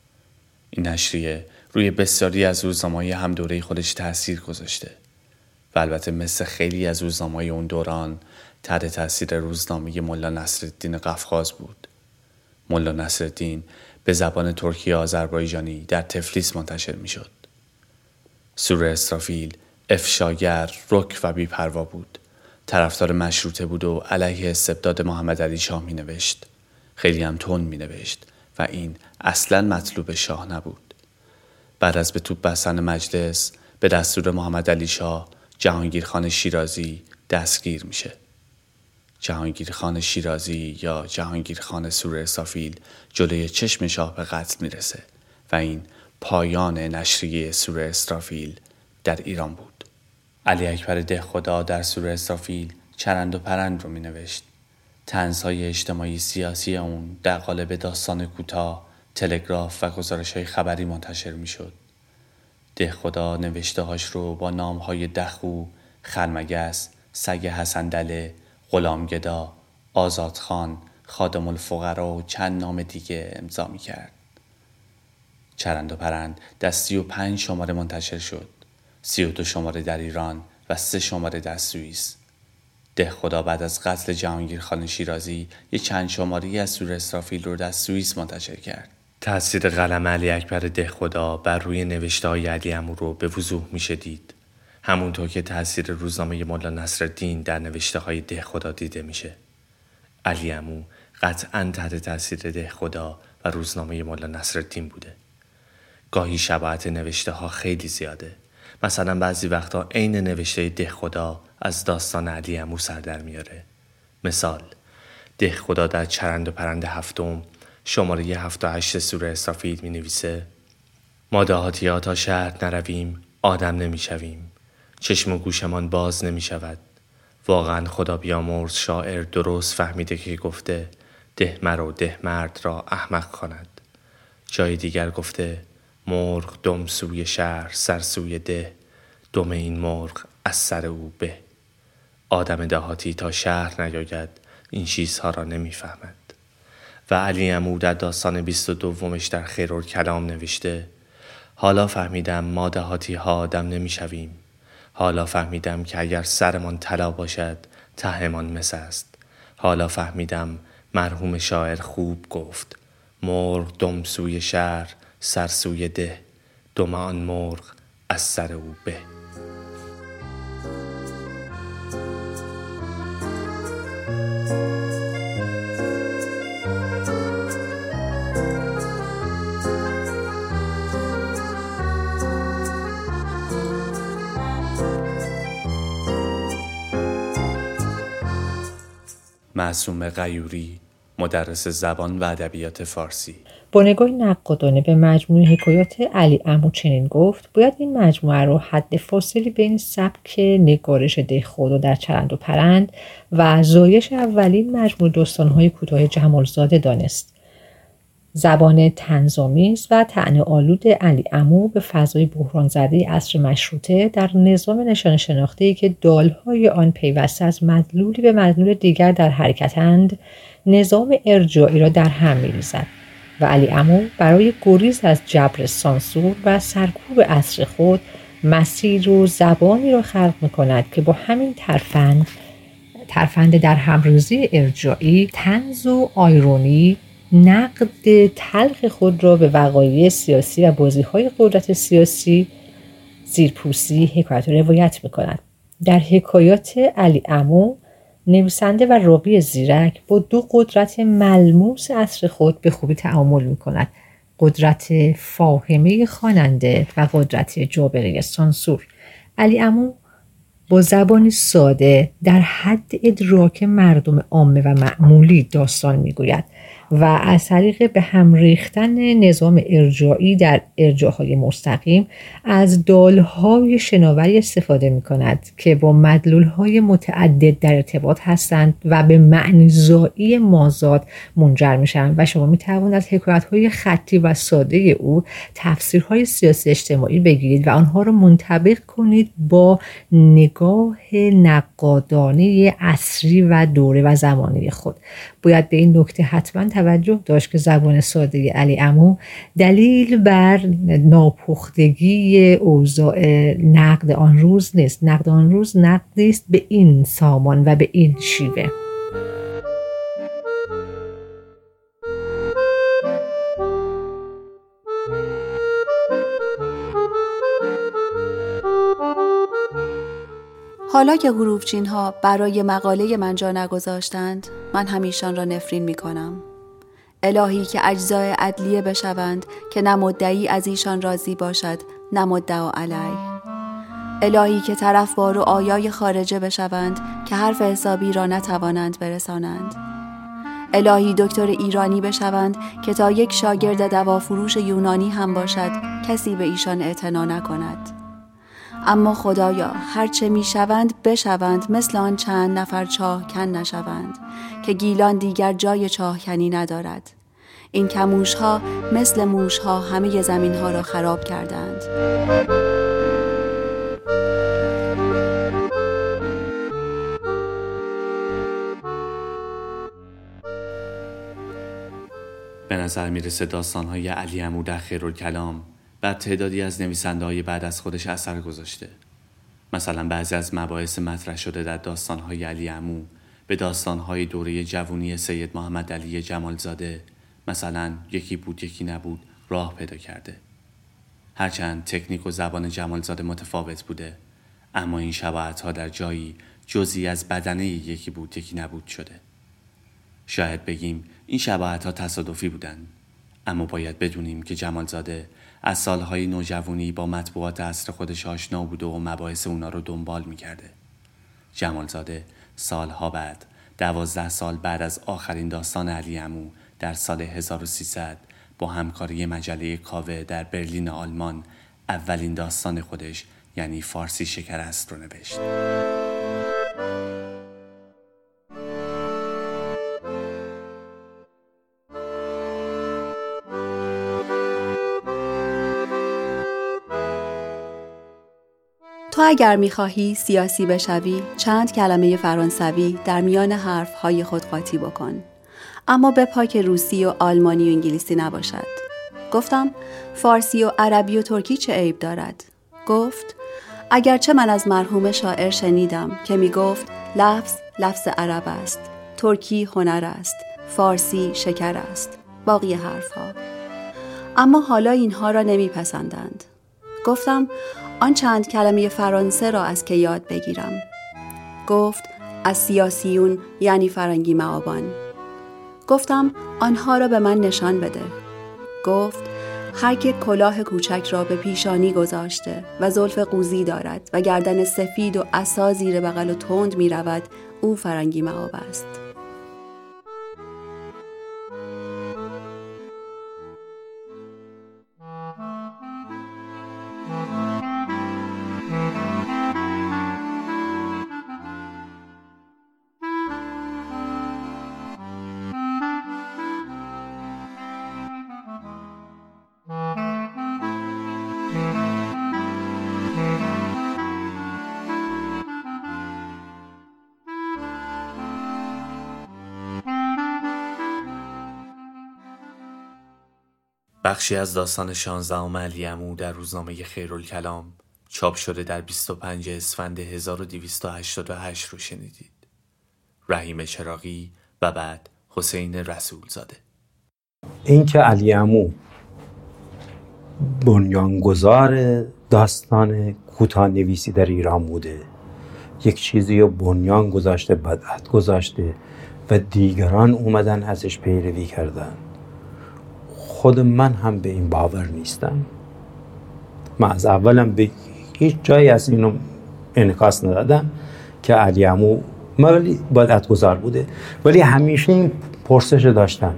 این نشریه روی بسیاری از روزنامه‌های هم دوره خودش تأثیر گذاشته و البته مثل خیلی از روزنامه‌های اون دوران تحت تأثیر روزنامه ملا نصرالدین قفقاز بود. ملا نصرالدین به زبان ترکی آذربایجانی در تفلیس منتشر می‌شد. سور اسرافیل افشاگر، رک و بی‌پروا بود. طرفدار مشروطه بود و علیه استبداد محمد علی شاه می‌نوشت. خیلی هم تند می‌نوشت و این اصلاً مطلوب شاه نبود. بعد از به توپ بستن مجلس به دستور محمد علی شاه جهانگیر خان شیرازی دستگیر میشه. جهانگیر خان شیرازی یا جهانگیر خان سور اسرافیل جلوی چشم شاه به قتل میرسه و این پایان نشریه سور اسرافیل در ایران بود. علی اکبر دهخدا در سور اسرافیل چرند و پرند رو مینوشت. طنزهای اجتماعی سیاسی اون در قالب داستان کوتاه، تلگراف و گزارش‌های خبری منتشر میشد. دهخدا نوشته‌هاش رو با نام‌های دخو، خرمگس، سگ حسندله، غلامگدا، آزادخان، خادم الفقرا و چند نام دیگه امضا می‌کرد. چرند و پرند در 35 شماره منتشر شد. 32 شماره در ایران و 3 شماره در سوئیس. دهخدا بعد از قتل جهانگیر خان شیرازی یک چند شماری از سور اسرافیل رو در سوئیس منتشر کرد. تأثیر قلم علی اکبر دهخدا بر روی نوشته‌های علی عمو رو به وضوح میشه دید. همونطور که تأثیر روزنامه ملا نصرالدین در نوشته‌های دهخدا دیده میشه. علی عمو قطعاً تحت تأثیر دهخدا و روزنامه ملا نصرالدین بوده. گاهی شباهت نوشته‌ها خیلی زیاده. مثلا بعضی وقتا عین نوشته دهخدا از داستان علی عمو سر در میاره. مثال دهخدا در چرند و پرند 7 شماره 78 سور اسرافیل می نویسه: ما دهاتی‌ها تا شهر نرویم آدم نمی شویم. چشم و گوشمان باز نمی شود. واقعا خدا بیامرز شاعر درست فهمیده که گفته ده مرو ده مرد را احمق کند. جای دیگر گفته مرغ دم سوی شهر سر سوی ده، دم این مرغ از سر او به. آدم دهاتی تا شهر نیاید این چیزها را نمیفهمد. و علی عمو در داستان 22 در خیرالکلام نوشته: حالا فهمیدم ما دهاتی ها آدم نمیشویم. حالا فهمیدم که اگر سرمان طلا باشد تهمان مس است. حالا فهمیدم مرحوم شاعر خوب گفت: مرغ دم سوی شهر سر سوی ده، دم آن مرغ از سر او به. معصوم غیوری، مدرس زبان و ادبیات فارسی. با نگاه نقادانه به مجموعه حکایات علی عمو چنین گفت: باید این مجموعه رو حد فاصلی بین سبک نگارش دهخدا در چرند و پرند و زایش اولین مجموعه داستان‌های کوتاه جمالزاده دانست. زبان طنزآمیز و طعنه‌آلود علی عمو به فضای بحران زده عصر مشروطه در نظام نشان شناخته‌ای که دالهای آن پیوسته از مدلولی به مدلول دیگر در حرکتند، نظام ارجاعی را در هم می‌ریزد و علی عمو برای گریز از جبر سانسور و سرکوب عصر خود مسیر و زبانی را خلق می‌کند که با همین ترفند در همریزی ارجاعی، طنز و آیرونی، نقد تلخ خود را به وقایع سیاسی و بازی‌های قدرت سیاسی، زیرپوستی، حکایت و روایت می‌کند. در حکایات علی عمو نویسنده و راوی زیرک با 2 قدرت ملموس عصر خود به خوبی تعامل می‌کند: قدرت فاهمه خواننده و قدرت جابره سانسور. علی عمو با زبانی ساده در حد ادراک مردم عامه و معمولی داستان میگوید و از طریق به هم ریختن نظام ارجاعی در ارجاعهای مستقیم از دالهای شناوری استفاده می کند که با مدلولهای متعدد در ارتباط هستند و به معنی‌زایی مازاد منجر می شوند و شما می توانید از حکایت‌های خطی و ساده او تفسیرهای سیاسی اجتماعی بگیرید و آنها را منطبق کنید با نگاه نقادانه عصری و دوره و زمانه خود. باید به این نکته حتما توجه داشت که زبان ساده علی عمو دلیل بر ناپختگی اوضاع نقد آن روز نیست. نقد آن روز نقدی است به این سامان و به این شیوه. حالا که حروفچین ها برای مقاله من جا نگذاشتند، من همیشان را نفرین می کنم. الهی که اجزای عدلیه بشوند که نه مدعی از ایشان راضی باشد نه مدعا علیه. الهی که طرفوار و آیای خارجه بشوند که حرف حسابی را نتوانند برسانند. الهی دکتر ایرانی بشوند که تا یک شاگرد دوافروش یونانی هم باشد کسی به ایشان اعتنا نکند. اما خدایا هرچه می شوند بشوند مثل آن چند نفر چاه کن نشوند که گیلان دیگر جای چاه کنی ندارد. این کموش ها مثل موش ها همه زمین ها را خراب کردند. به نظر میرسه داستان‌های علی عمو در خیرالکلام بر تعدادی از نویسنده‌های بعد از خودش اثر گذاشته. مثلا بعضی از مباحث مطرح شده در داستان‌های علی عمو به داستان‌های دوره جوانی سید محمد علی جمالزاده، مثلا یکی بود یکی نبود، راه پیدا کرده. هرچند تکنیک و زبان جمالزاده متفاوت بوده، اما این شباهت‌ها در جایی جزئی از بدنه یکی بود یکی نبود شده. شاید بگیم این شباهت‌ها تصادفی بودن، اما باید بدونیم که جمالزاده از سالهای نوجوانی با مطبوعات عصر خودش آشنا بوده و مباحث اونا رو دنبال می‌کرده. جمالزاده سالها بعد، 12 سال بعد از آخرین داستان علی عمو در سال 1300 با همکاری مجله کاوه در برلین آلمان اولین داستان خودش یعنی فارسی شکر است رو نوشت. تو اگر می‌خواهی سیاسی بشوی چند کلمه فرانسوی در میان حرف‌های خود قاطی بکن، اما بپا که روسی و آلمانی و انگلیسی نباشد. گفتم فارسی و عربی و ترکی چه عیب دارد؟ گفت اگرچه من از مرحوم شاعر شنیدم که میگفت لفظ عرب است، ترکی هنر است، فارسی شکر است، باقی حرف‌ها، اما حالا اینها را نمیپسندند. گفتم آن چند کلمه فرانسه را از که یاد بگیرم؟ گفت از سیاسیون یعنی فرنگی معابان. گفتم آنها را به من نشان بده. گفت هر که کلاه کوچک را به پیشانی گذاشته و زلف قوزی دارد و گردن سفید و عصا زیر بغل و تند می رود، او فرنگی معاب است. بخشی از داستان 16 علی عمو در روزنامه خیرالکلام چاپ شده در 25 اسفند 1288 رو شنیدید. رحیم چراغی و بعد حسین رسولزاده. این که علی عمو بنیانگذار داستان کوتاه‌نویسی در ایران بوده، یک چیزی رو بنیان گذاشته، بدعت گذاشته و دیگران اومدن ازش پیروی کردن. خود من هم به این باور نیستم. من از اولم به هیچ جایی از اینو انعکاس ندادم که علی عمو ولی بدعتگذار بوده، ولی همیشه این پرسش داشتم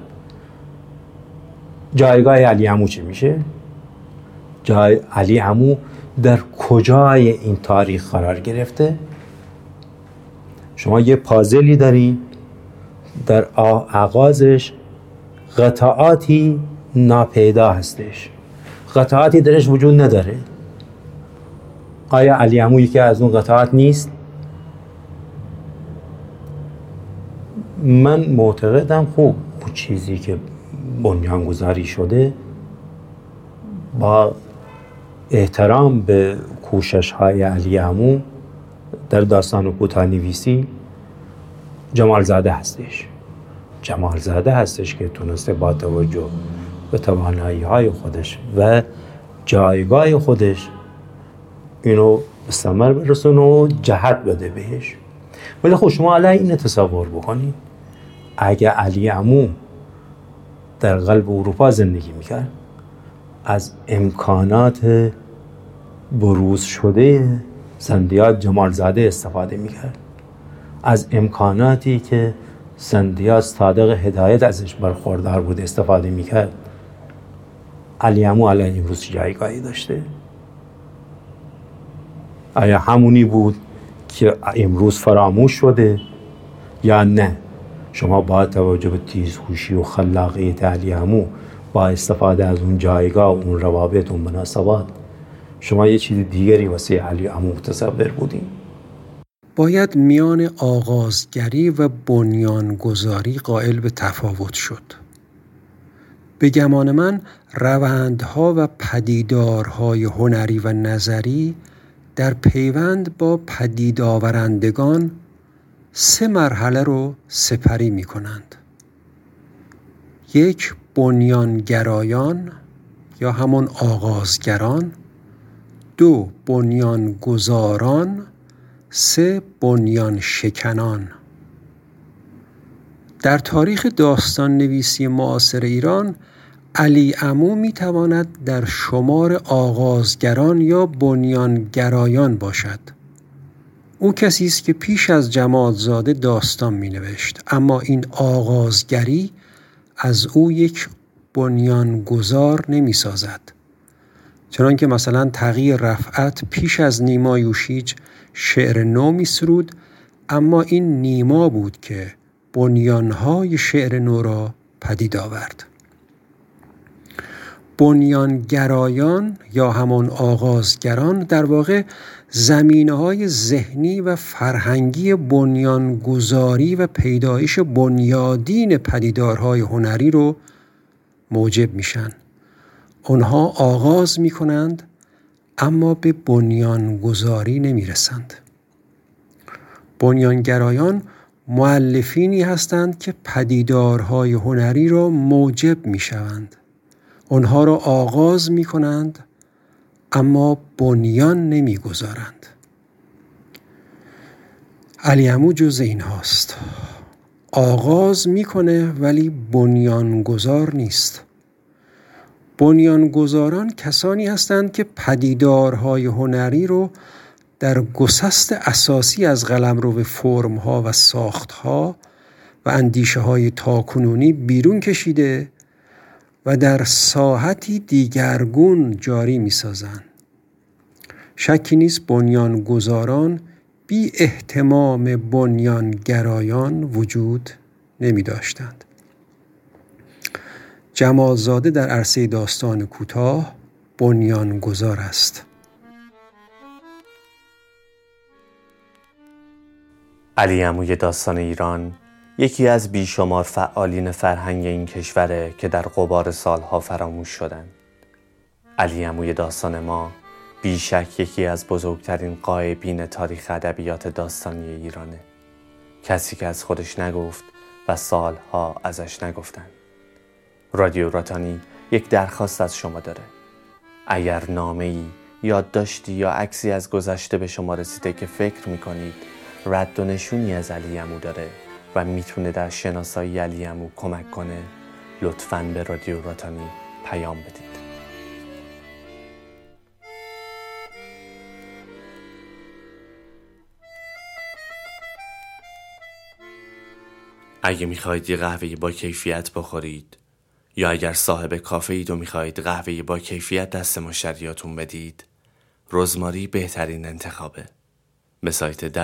جایگاه علی عمو چی میشه؟ جای علی عمو در کجای این تاریخ قرار گرفته؟ شما یه پازلی دارین در آغازش قطعاتی ناپیدا هستش، قطعاتی درش وجود نداره. آیا علی عمو یکی از اون قطعات نیست؟ من معتقدم خوب اون چیزی که بنیانگذاری شده با احترام به کوشش های علی عمو در داستان کوتاه‌نویسی جمالزاده هستش. جمالزاده هستش که تونسته با توجه به توانایی های خودش و جایگاه خودش اینو به ثمر برسونه و جهت بده بهش. ولی خب شما الان اینو تصور بکنید اگه علی عمو در قلب اروپا زندگی میکرد، از امکانات بروز شده زندیات جمالزاده استفاده میکرد، از امکاناتی که زندیات صادق هدایت ازش برخوردار بود استفاده میکرد، علی عمو الان امروز جایگاهی داشته؟ آیا همونی بود که امروز فراموش شده یا نه؟ شما با توجه به تیزهوشی و خلاقیت علی عمو با استفاده از اون جایگاه و اون روابط و مناسبات شما یه چیز دیگری واسه علی عمو متصور بودین. باید میان آغازگری و بنیانگذاری قائل به تفاوت شد. به گمان من روندها و پدیدارهای هنری و نظری در پیوند با پدید آورندگان 3 مرحله رو سپری می کنند. 1 بنیانگرایان یا همون آغازگران، 2 بنیانگذاران، 3 بنیان شکنان. در تاریخ داستان نویسی معاصر ایران علی عمو می تواند در شمار آغازگران یا بنیانگرایان باشد. او کسی است که پیش از جمالزاده داستان می نوشت، اما این آغازگری از او یک بنیانگذار نمی سازد. چنانکه مثلا تقی رفعت پیش از نیما یوشیج شعر نو می سرود، اما این نیما بود که بنیانهای شعر نو را پدید آورد. بنیانگرایان یا همان آغازگران در واقع زمینه‌های ذهنی و فرهنگی بنیانگذاری و پیدایش بنیادین پدیدارهای هنری رو موجب میشن. اونها آغاز میکنند اما به بنیانگذاری نمیرسند. بنیانگرایان مؤلفینی هستند که پدیدارهای هنری را موجب میشوند. اونها را آغاز میکنند اما بنیان نمیگذارند. علی عمو جز این هاست. آغاز میکنه ولی بنیانگذار نیست. بنیانگذاران کسانی هستند که پدیدارهای هنری رو در گسست اساسی از قلمرو فرم‌ها و ساخت‌ها و اندیشه‌های تاکنونی بیرون کشیده و در ساحتی دیگرگون جاری می‌سازند. شکی نیست بنیانگذاران بی اهتمام بنیانگرایان وجود نمی داشتند. جمالزاده در عرصه داستان کوتاه بنیانگذار است. علی عموی داستان ایران یکی از بیشمار فعالین فرهنگ این کشوره که در غبار سالها فراموش شدند. علی عموی داستان ما بیشک یکی از بزرگترین غایبین تاریخ ادبیات داستانی ایرانه. کسی که از خودش نگفت و سالها ازش نگفتن. رادیو راتانی یک درخواست از شما داره. اگر نامه‌ای، یادداشتی یا عکسی از گذشته به شما رسیده که فکر میکنید رد و نشونی از علی عمو داره و میتونه در شناسایی علی عمو کمک کنه، لطفاً به رادیو راتانی پیام بدید. اگه میخواید یه قهوه با کیفیت بخورید یا اگر صاحب کافه اید و میخواید قهوه با کیفیت دست مشتریاتون بدید، رزماری بهترین انتخابه. به سایت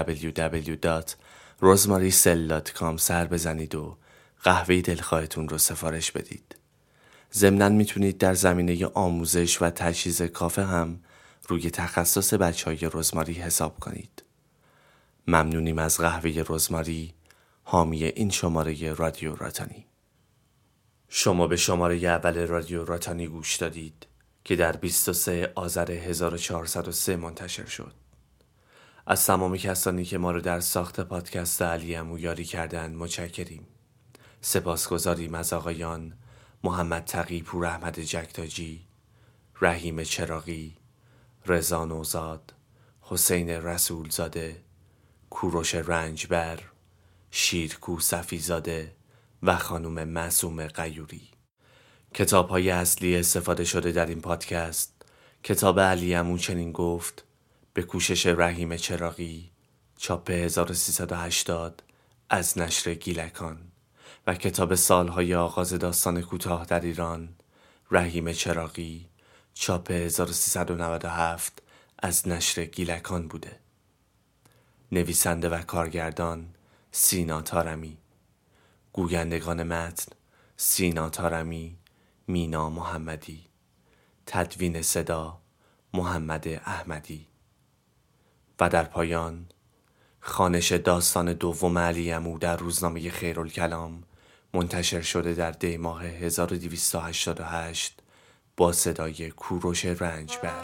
www.rosmaricell.com سر بزنید و قهوه دلخواهتون رو سفارش بدید. ضمناً میتونید در زمینه آموزش و تجهیز کافه هم روی تخصص بچهای رزماری حساب کنید. ممنونیم از قهوه رزماری، حامی این شماره رادیو راتانی. شما به شماره اول رادیو راتانی گوش دادید که در 23 آذر 1403 منتشر شد. از تمام کسانی که ما رو در ساخت پادکست علی عمو یاری کردند متشکریم. سپاسگزاریم از آقایان محمد تقی پور احمد جکتاجی، رحیم چراغی، رضا نوزاد، حسین رسولزاده، کوروش رنجبر، شیرکو صفیزاده و خانم معصومه غیوری. کتاب‌های اصلی استفاده شده در این پادکست: کتاب علی عمو چنین گفت به کوشش رحیم چراغی، چاپ 1380 از نشر گیلکان، و کتاب سالهای آغاز داستان کوتاه در ایران، رحیم چراغی، چاپ 1397 از نشر گیلکان بوده. نویسنده و کارگردان سینا طارمی. گویندگان متن سینا طارمی، مینا محمدی. تدوین صدا محمد احمدی. و در پایان خوانش داستان دوم علی عمو در روزنامه خیرالکلام منتشر شده در دی ماه 1288 با صدای کوروش رنجبر.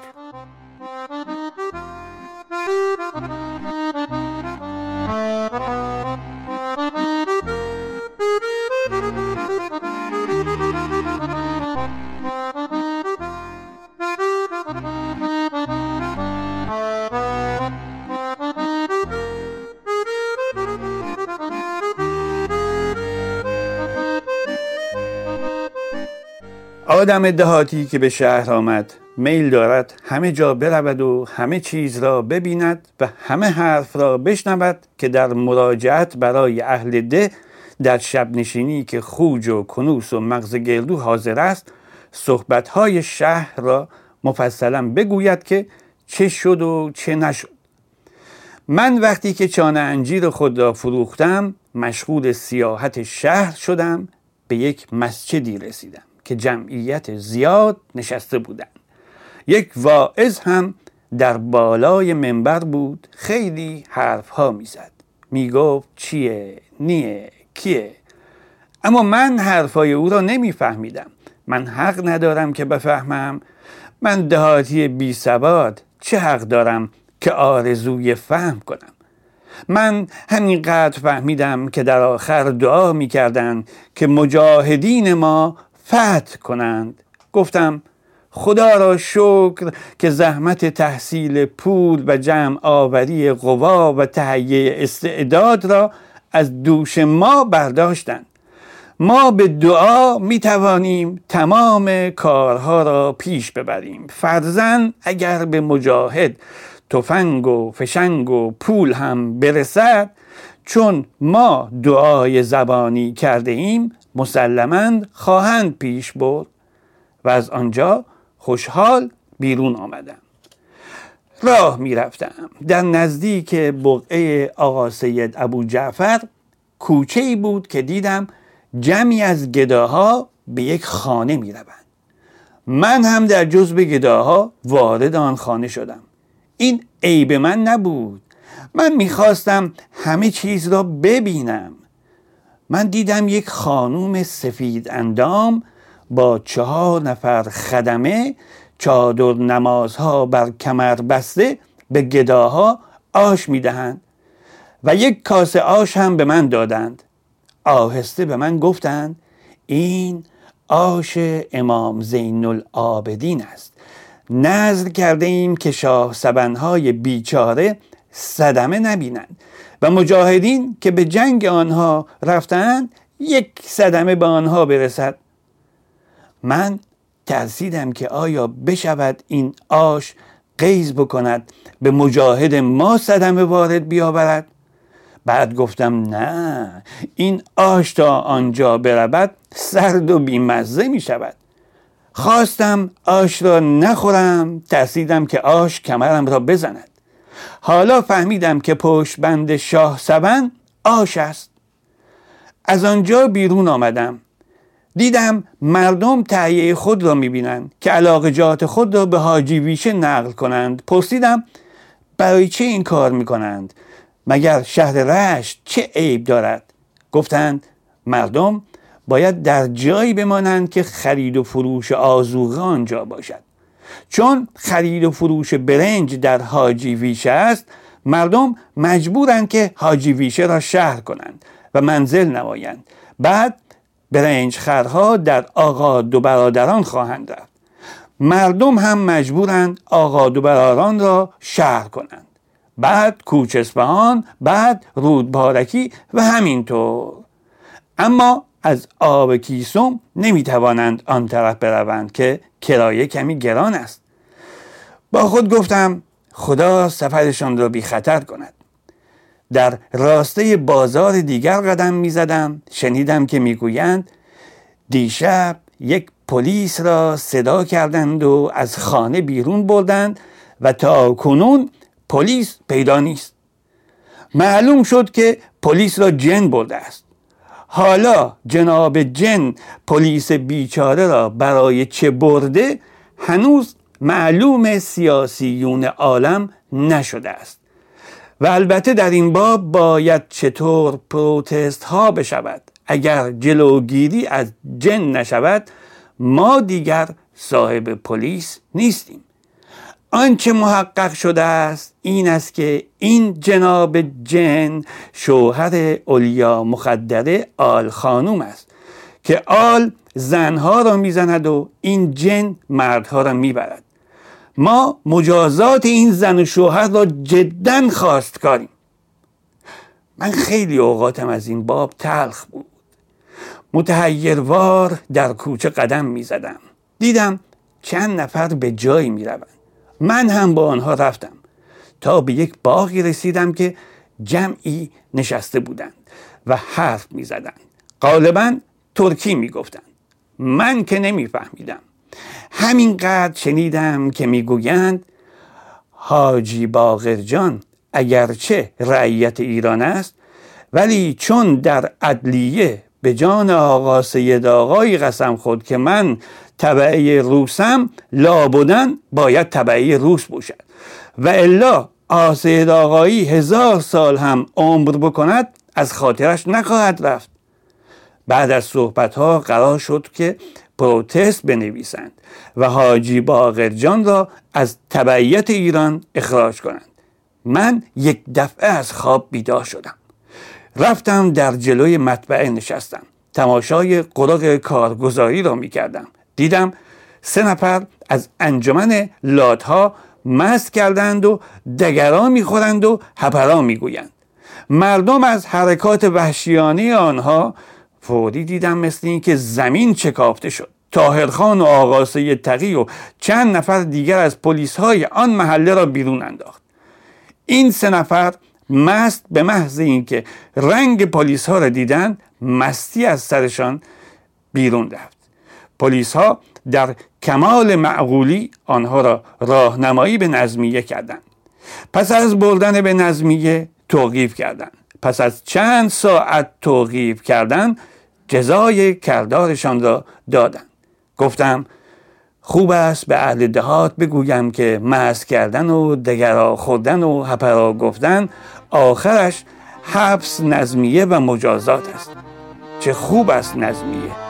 آدم دهاتی که به شهر آمد میل دارد همه جا برود و همه چیز را ببیند و همه حرف را بشنود که در مراجعت برای اهل ده در شب نشینی که خوج و کنوس و مغز گردو حاضر است صحبتهای شهر را مفصلا بگوید که چه شد و چه نشد. من وقتی که چانه انجیر خود را فروختم مشغول سیاحت شهر شدم. به یک مسجدی رسیدم که جمعیت زیاد نشسته بودند. یک واعظ هم در بالای منبر بود، خیلی حرفها میزد، میگفت چیه، نیه، کیه. اما من حرفای او را نمیفهمیدم. من حق ندارم که بفهمم. من دهاتی بی سواد چه حق دارم که آرزوی فهم کنم؟ من همینقدر فهمیدم که در آخر دعا میکردند که مجاهدین ما فتح کنند. گفتم خدا را شکر که زحمت تحصیل پول و جمع آوری قوا و تهیه استعداد را از دوش ما برداشتند. ما به دعا می توانیم تمام کارها را پیش ببریم. فرضاً اگر به مجاهد تفنگ و فشنگ و پول هم برسد، چون ما دعای زبانی کرده ایم مسلماً خواهند پیش برد. و از آنجا خوشحال بیرون آمدم. راه می رفتم. در نزدیک بقعه آقا سید ابو جعفر کوچه‌ای بود که دیدم جمعی از گداها به یک خانه می روند. من هم در جزو گداها وارد آن خانه شدم. این عیب من نبود. من میخواستم همه چیز را ببینم. من دیدم یک خانوم سفید اندام با 4 نفر خدمه چادر نمازها بر کمر بسته به گداها آش میدهند و یک کاسه آش هم به من دادند. آهسته به من گفتند این آش امام زین العابدین است. نذر کرده ایم که شاه سبنهای بیچاره صدمه نبینند و مجاهدین که به جنگ آنها رفتند یک صدمه به آنها برسد. من ترسیدم که آیا بشود این آش غیظ بکند، به مجاهد ما صدمه وارد بیاورد. بعد گفتم نه، این آش تا آنجا برود سرد و بیمزه می شود. خواستم آش را نخورم، ترسیدم که آش کمرم را بزند. حالا فهمیدم که پشت بند شاه سبن آش است. از آنجا بیرون آمدم، دیدم مردم تهیه خود را میبینند که علاقجات خود را به حاجی ویشه نقل کنند. پرسیدم برای چه این کار میکنند؟ مگر شهر رشت چه عیب دارد؟ گفتند مردم باید در جایی بمانند که خرید و فروش آذوقه آنجا باشد. چون خرید و فروش برنج در حاجی ویشه است، مردم مجبورند که حاجی ویشه را شهر کنند و منزل نمایند. بعد برنج خرها در آقا دو برادران خواهند رفت. مردم هم مجبورند آقا دو برادران را شهر کنند. بعد کوچ اصفهان، بعد رودبارکی و همینطور. اما از آب کیسوم نمیتوانند آن طرف بروند که کرایه کمی گران است. با خود گفتم خدا سفرشان را بی خطر کند. در راسته بازار دیگر قدم میزدم، شنیدم که میگویند دیشب یک پلیس را صدا کردند و از خانه بیرون بردند و تا کنون پلیس پیدا نیست. معلوم شد که پلیس را جن برده است. حالا جناب جن پلیس بیچاره را برای چه برده هنوز معلوم سیاسیون عالم نشده است. و البته در این باب باید چطور پروتست ها بشود. اگر جلوگیری از جن نشود ما دیگر صاحب پلیس نیستیم. آنچه محقق شده است این است که این جناب جن شوهر اولیا مخدره آل خانوم است که آل زنها را میزند و این جن مردها را میبرد. ما مجازات این زن و شوهر را جداً خواستکاریم. من خیلی اوقاتم از این باب تلخ بود. متحیروار در کوچه قدم میزدم. دیدم چند نفر به جایی میروند. من هم با آنها رفتم تا به یک باغی رسیدم که جمعی نشسته بودند و حرف میزدند. غالباً ترکی میگفتند. من که نمیفهمیدم. همینقدر شنیدم که میگویند حاجی باقر جان اگرچه رعیت ایران است ولی چون در عدلیه به جان آقا سید آقای قسم خود که من تبعه روسم لابدن باید تبعه روس باشد و الا آقا سید آقایی 1000 سال هم عمر بکند از خاطرش نخواهد رفت. بعد از صحبتها قرار شد که پروتست بنویسند و حاجی باقر جان را از تبعیت ایران اخراج کنند. من یک دفعه از خواب بیدار شدم. رفتم در جلوی مطبعه نشستم. تماشای قرق کارگزاری را می کردم. دیدم 3 نفر از انجمن لاتها مست کردند و دگرا می خورند و هپرا می گویند. مردم از حرکات وحشیانه آنها فوری دیدم مثل این که زمین چکافته شد. طاهرخان و آقا سید تقی و چند نفر دیگر از پلیس های آن محله را بیرون انداخت. این 3 نفر مست به محض اینکه رنگ پلیس ها را دیدند مستی از سرشان بیرون رفت. پلیس ها در کمال معقولی آنها را راهنمایی به نظمیه کردند. پس از بردن به نظمیه توقیف کردند. پس از چند ساعت توقیف کردن جزای کردارشان را دادند. گفتم خوب است به اهل دهات بگویم که مست کردن و دگرا خوردن و هپرا گفتن آخرش حبس، نظمیه و مجازات است. چه خوب است نظمیه.